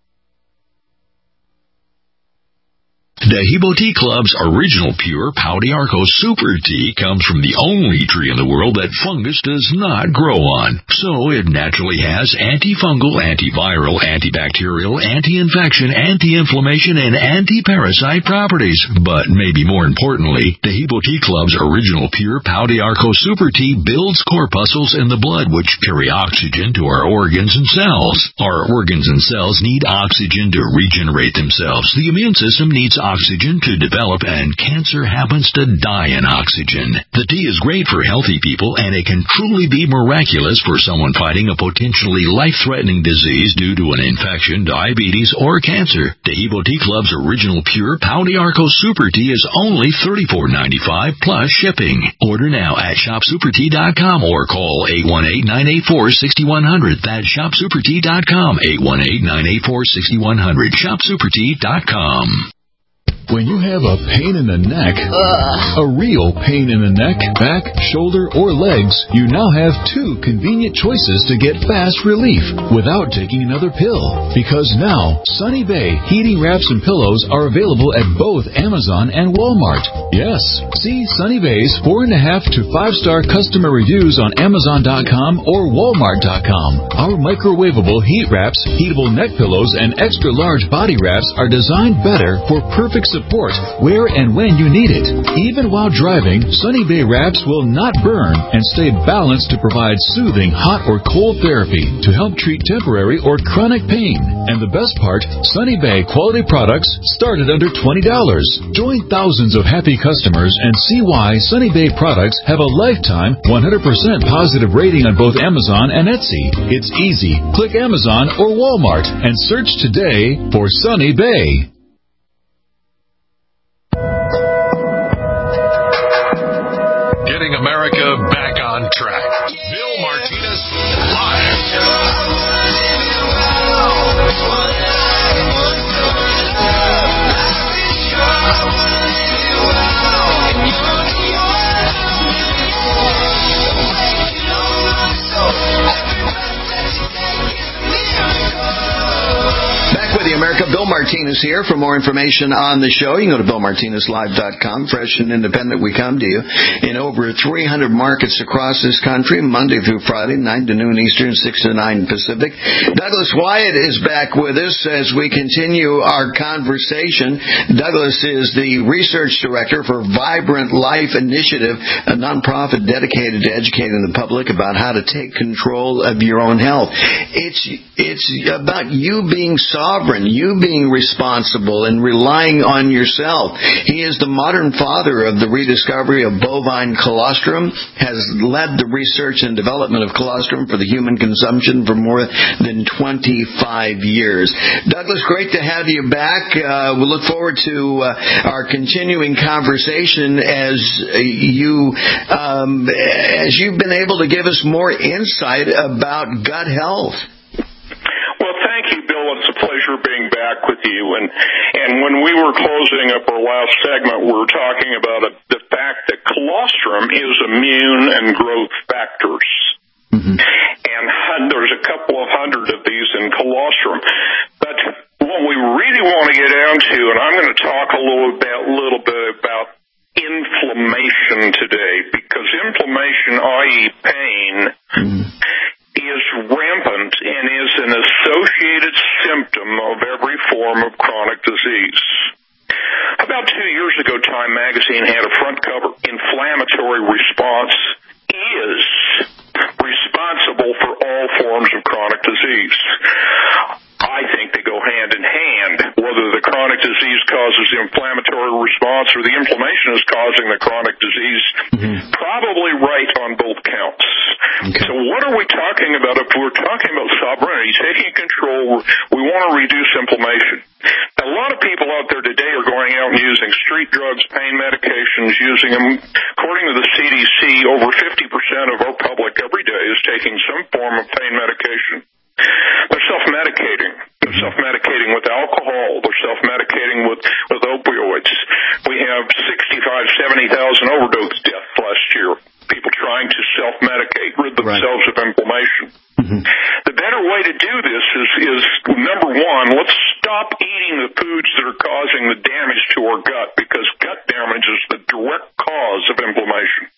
Dehibo Tea Club's original pure Pau d'Arco Super Tea comes from the only tree in the world that fungus does not grow on. So it naturally has antifungal, antiviral, antibacterial, anti-infection, anti-inflammation, and anti-parasite properties. But maybe more importantly, Dehibo Tea Club's original pure Pau d'Arco Super Tea builds corpuscles in the blood which carry oxygen to our organs and cells. Our organs and cells need oxygen to regenerate themselves. The immune system needs oxygen oxygen to develop, and cancer happens to die in oxygen. The tea is great for healthy people, and it can truly be miraculous for someone fighting a potentially life-threatening disease due to an infection, diabetes, or cancer. Dehibo Tea Club's original pure Pau d'Arco Super Tea is only thirty-four ninety-five plus shipping. Order now at shop super tea dot com or call eight one eight, nine eight four, six one zero zero. That's shop super tea dot com, eight one eight, nine eight four, six one zero zero. shop super tea dot com. When you have a pain in the neck, Ugh. a real pain in the neck, back, shoulder, or legs, you now have two convenient choices to get fast relief without taking another pill. Because now, Sunny Bay heating wraps and pillows are available at both Amazon and Walmart. Yes, see Sunny Bay's four and a half to five star customer reviews on Amazon dot com or Walmart dot com. Our microwavable heat wraps, heatable neck pillows, and extra large body wraps are designed better for perfect support support where and when you need it. Even while driving, Sunny Bay wraps will not burn and stay balanced to provide soothing hot or cold therapy to help treat temporary or chronic pain. And the best part, Sunny Bay quality products start at under twenty dollars. Join thousands of happy customers and see why Sunny Bay products have a lifetime one hundred percent positive rating on both Amazon and Etsy. It's easy. Click Amazon or Walmart and search today for Sunny Bay. Getting America back on track. Bill Martinez live. Back with you, America. Bill Martinez here. For more information on the show, you can go to bill martinez live dot com. Fresh and independent, we come to you in over three hundred markets across this country, Monday through Friday, nine to noon Eastern, six to nine Pacific. Douglas Wyatt is back with us as we continue our conversation. Douglas is the research director for Vibrant Life Initiative, a nonprofit dedicated to educating the public about how to take control of your own health. It's, it's about you being sovereign, you being responsible and relying on yourself. He is the modern father of the rediscovery of bovine colostrum, has led the research and development of colostrum for the human consumption for more than twenty-five years. Douglas, great to have you back. Uh, we look forward to uh, our continuing conversation as you um, as you've been able to give us more insight about gut health. Well, thank you, Bill. It's a pleasure being back with you. And and when we were closing up our last segment, we were talking about a, the fact that colostrum is immune and growth factors. Mm-hmm. And there's a couple of hundred of these in colostrum. But what we really want to get into, and I'm going to talk a little bit, little bit about inflammation today, because inflammation, that is pain, mm-hmm. is rampant and is an associated symptom of every form of chronic disease. About two years ago, Time magazine had a front cover. Inflammatory response is responsible for all forms of chronic disease. I think they go hand in hand. Whether the chronic disease causes the inflammatory response or the inflammation is causing the chronic disease, mm-hmm. probably right on both counts. Okay. So what are we talking about? If we're talking about sovereignty, taking control, we want to reduce inflammation. Now, a lot of people out there today are going out and using street drugs, pain medications, using them. According to the C C D C, over fifty percent of our public every day is taking some form of pain medication. They're self-medicating. They're self-medicating with alcohol. They're self-medicating with, with opioids. We have sixty-five, seventy thousand overdose deaths last year. People trying to self-medicate, rid themselves right. of inflammation. Mm-hmm. The better way to do this is, is, number one, let's stop eating the foods that are causing the damage to our gut, because gut damage is the direct cause of inflammation.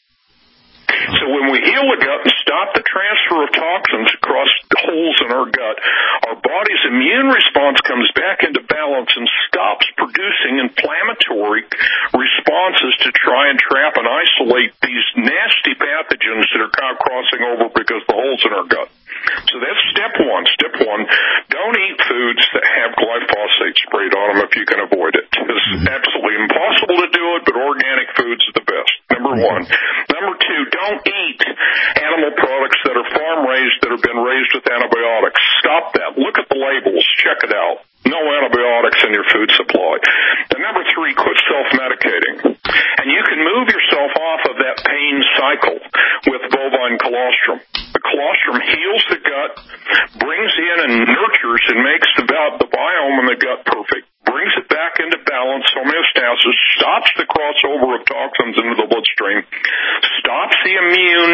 So when we heal the gut and stop the transfer of toxins across holes in our gut, our body's immune response comes back into balance and stops producing inflammatory responses to try and trap and isolate these nasty pathogens that are kind of crossing over because of the holes in our gut. So that's step one. Step one, don't eat foods that have glyphosate sprayed on them if you can avoid it. It's absolutely impossible to do it, but organic foods are the best. Number one. Number two, don't eat animal products that are farm-raised that have been raised with antibiotics. Stop that. Look at the labels. Check it out. No antibiotics in your food supply. And number three, quit self-medicating. And you can move yourself off of that pain cycle with bovine colostrum. The colostrum heals the gut, brings in and nurtures and makes the, the biome in the gut perfect, brings it back into balance, homeostasis, stops the crossover of toxins into the bloodstream, stops the immune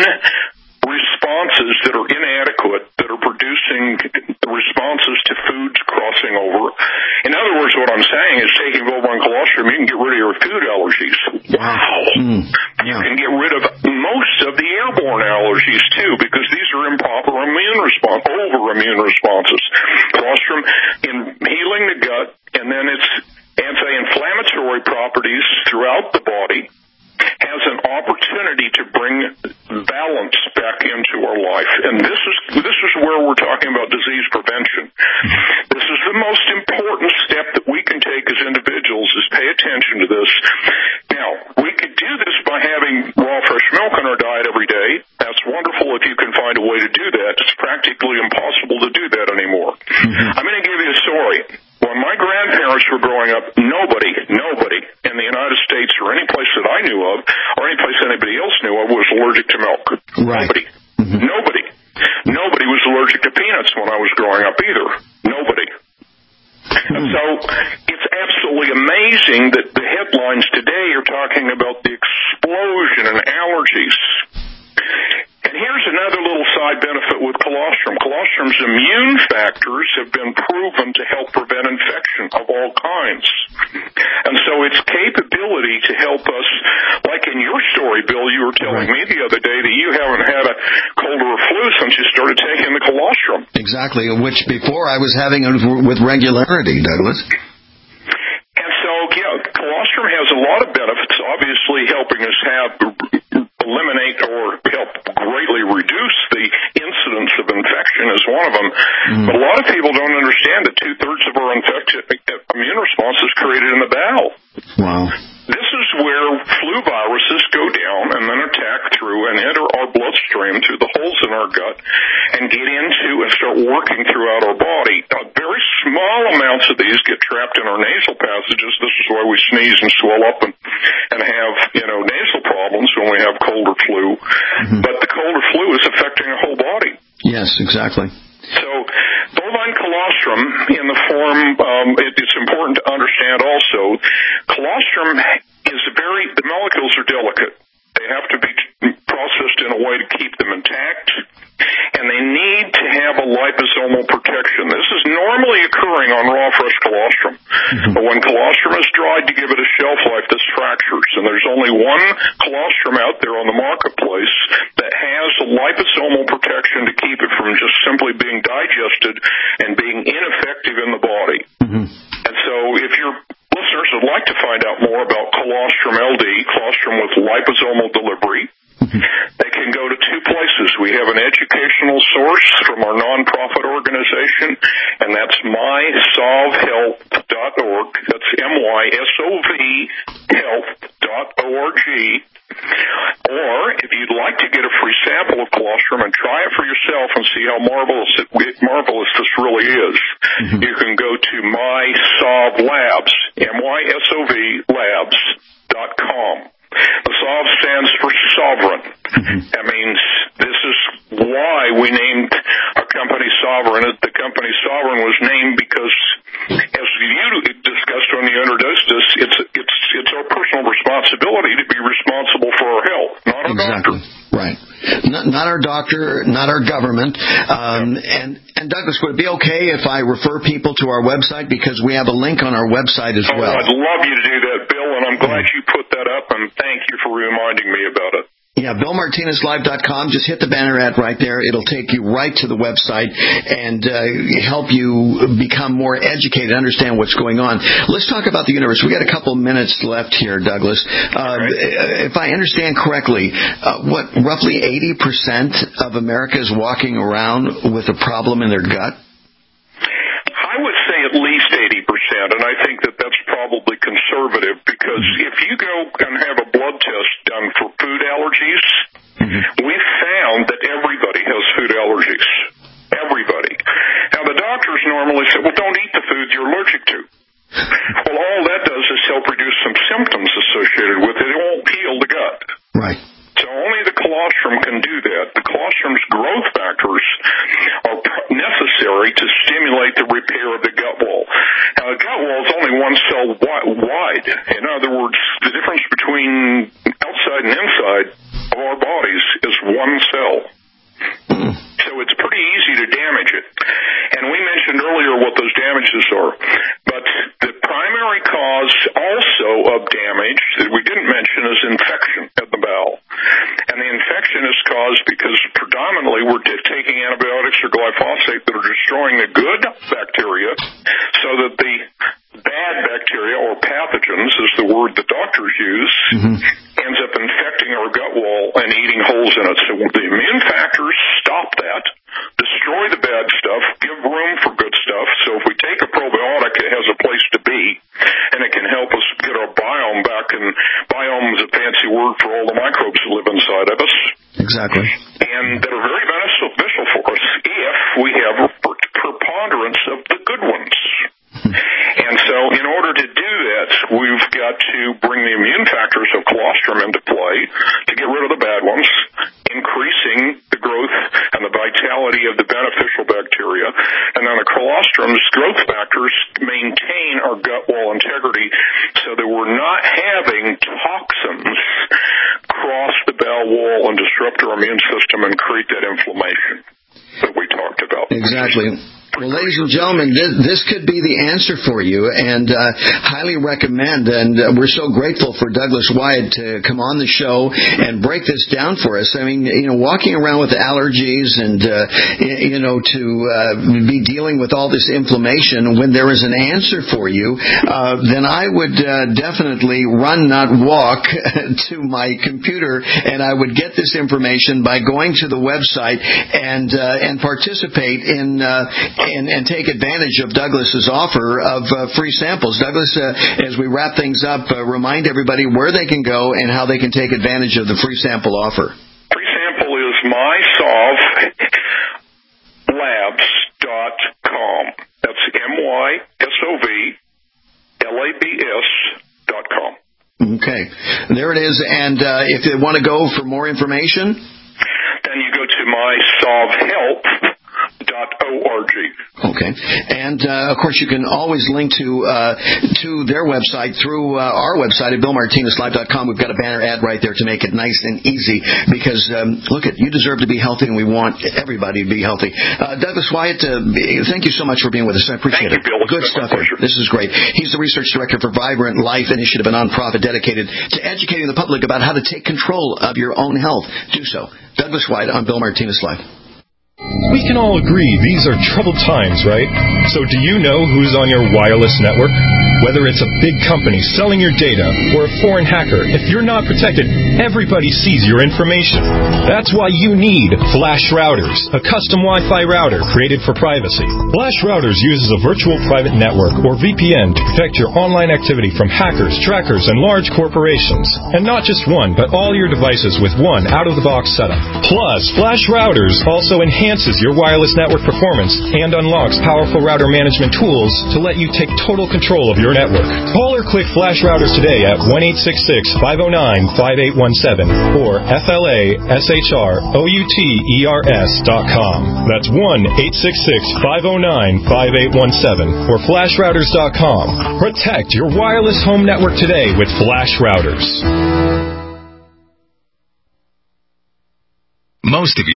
responses that are inadequate, that are producing the responses to foods crossing over. In other words, what I'm saying is taking bovine colostrum, you can get rid of your food allergies. Wow. Mm, yeah. You can get rid of most of the airborne allergies, too, because these are improper immune response, over-immune responses. Colostrum in healing the gut, and then its anti-inflammatory properties throughout the body has an opportunity to bring balance back into our life. And this is this is where we're talking about disease prevention. This is the most important step that we can take as individuals, is pay attention to this. Now, we could do this by having raw fresh milk in our diet every day. That's wonderful if you can find a way to do that. It's practically impossible to do that anymore. Mm-hmm. I'm going to give you a story. When my grandparents were growing up, nobody, nobody in the United States or any place that I knew of, or any place anybody else knew of, was allergic to milk. Right. Nobody. Mm-hmm. Nobody. Nobody was allergic to peanuts when I was growing up either. Nobody. Mm-hmm. And so it's absolutely amazing that the headlines today are talking about the explosion in allergies. And here's another little side benefit with colostrum. Colostrum's immune factors have been proven to help prevent infection of all kinds. And so its capability to help us, like in your story, Bill, you were telling me the other day that you haven't had a cold or a flu since you started taking the colostrum. Exactly, which before I was having it with regularity, Douglas. And so, yeah, colostrum has a lot of benefits, obviously helping us have eliminate or help greatly reduce the incidence of infection is one of them. Mm. But a lot of people don't understand that two-thirds of our infection, immune response is created in the bowel. Wow. This is where flu viruses go down and then attack through and enter our bloodstream through the holes in our gut and get into and start working throughout our body. Now, very small amounts of these get trapped in our nasal passages. This is why we sneeze and swell up and, and have, you know, nasal problems when we have cold or flu. Mm-hmm. But the cold or flu is affecting the whole body. Yes, exactly. So bovine colostrum in the form, um, it, it's important to understand also, colostrum is very, the molecules are delicate. They have to be processed in a way to keep them intact, and they need to have a liposomal protection. This is normally occurring on raw fresh colostrum. Mm-hmm. But when colostrum is dried to give it a shelf life, this fractures, and there's only one colostrum out there on the marketplace that has a liposomal protection to keep it from just simply being digested and being ineffective in the body. Mm-hmm. And so if your listeners would like to find out more about colostrum L D, colostrum with liposomal delivery, they can go to two places. We have an educational source from our nonprofit organization, and that's my solve health dot org. That's M Y S O V health dot org. Or, if you'd like to get a free sample of colostrum and try it for yourself and see how marvelous it, marvelous this really is, mm-hmm. you can go to MySolve Labs, M Y S O V labs dot com. The SOLVE stands for sovereign. I mean, this is why we named our company Sovereign. The company Sovereign was named because, as you discussed when you introduced us, it's it's it's our personal responsibility to be responsible for our health, not our exactly. doctor. Right. Not, not our doctor, not our government. Um, and, and Douglas, would it be okay if I refer people to our website? Because we have a link on our website as oh, well. I'd love you to do that, Bill, and I'm glad you put that up, and thank you for reminding me about it. Yeah, Bill Martinez Live dot com. Just hit the banner ad right there. It'll take you right to the website and uh, help you become more educated, understand what's going on. Let's talk about the universe. We got a couple minutes left here, Douglas. Uh, right. If I understand correctly, uh, what roughly eighty percent of America is walking around with a problem in their gut? I would say at least eighty percent, and I think that that's probably conservative because mm-hmm. if you go and have a blood test done for food allergies, mm-hmm. we've found that everybody has food allergies. Everybody. Now, the doctors normally say, well, don't eat the foods you're allergic to. Well, all that does is help reduce some symptoms associated with it. It won't heal the gut. Right. So only the colostrum can do that. The colostrum's growth factors are necessary to stimulate the repair of the gut wall. Now, the gut wall is only one cell wide. In other words, the difference between outside and inside of our bodies is one cell. So it's pretty easy to damage it. And we mentioned earlier what those damages are. But the primary cause also of damage that we didn't mention is infection at the bowel. And the infection is caused because predominantly we're t- taking antibiotics or glyphosate that are destroying the good bacteria so that the bad bacteria, or pathogens is the word the doctors use, mm-hmm. ends up infecting our gut wall and eating holes in it. So the immune factors stop that, destroy the bad stuff, give room for good stuff. So if we take a probiotic, it has a place to be, and it can help us get our biome back. And biome is a fancy word for all the microbes that live inside of us. Exactly. And that are very beneficial for us if we have a preponderance of the good ones. And so in order to do that, we've got to bring the immune factors of colostrum into play to get rid of the bad ones, increasing the growth and the vitality of the beneficial bacteria. And then the colostrum's growth factors maintain our gut wall integrity so that we're not having toxins cross the bowel wall and disrupt our immune system and create that inflammation that we talked about. Exactly. Well, ladies and gentlemen, this, this could be the answer for you, and uh, highly recommend. And uh, we're so grateful for Douglas Wyatt to come on the show and break this down for us. I mean, you know, walking around with allergies and uh, you know to uh, be dealing with all this inflammation when there is an answer for you, uh, then I would uh, definitely run, not walk, to my computer, and I would get this information by going to the website and uh, and participate in. Uh, And, and take advantage of Douglas's offer of uh, free samples. Douglas, uh, as we wrap things up, uh, remind everybody where they can go and how they can take advantage of the free sample offer. Free sample is my sov labs dot com. That's M Y S O V L A B S dot com. Okay. There it is. And uh, if they want to go for more information? Then you go to my sov help dot org. Okay. And, uh, of course, you can always link to uh, to their website through uh, our website at Bill Martinez Live dot com. We've got a banner ad right there to make it nice and easy because, um, look, it, you deserve to be healthy, and we want everybody to be healthy. Uh, Douglas Wyatt, uh, thank you so much for being with us. I appreciate thank it. You, Bill. Good stuff here. This is great. He's the research director for Vibrant Life Initiative, a nonprofit dedicated to educating the public about how to take control of your own health. Do so. Douglas Wyatt on Bill Martinez Live. We can all agree these are troubled times, right? So do you know who's on your wireless network? Whether it's a big company selling your data or a foreign hacker, if you're not protected, everybody sees your information. That's why you need Flash Routers, a custom Wi-Fi router created for privacy. Flash Routers uses a virtual private network, or V P N, to protect your online activity from hackers, trackers, and large corporations. And not just one, but all your devices with one out-of-the-box setup. Plus, Flash Routers also enhance enhances your wireless network performance and unlocks powerful router management tools to let you take total control of your your network. Call or click Flash Routers today at one eight six six, five oh nine, five eight one seven or F L A S H R O U T E R S dot com. That's one eight six six, five oh nine, five eight one seven or flash routers dot com. Protect your wireless home network today with Flash Routers. Most of you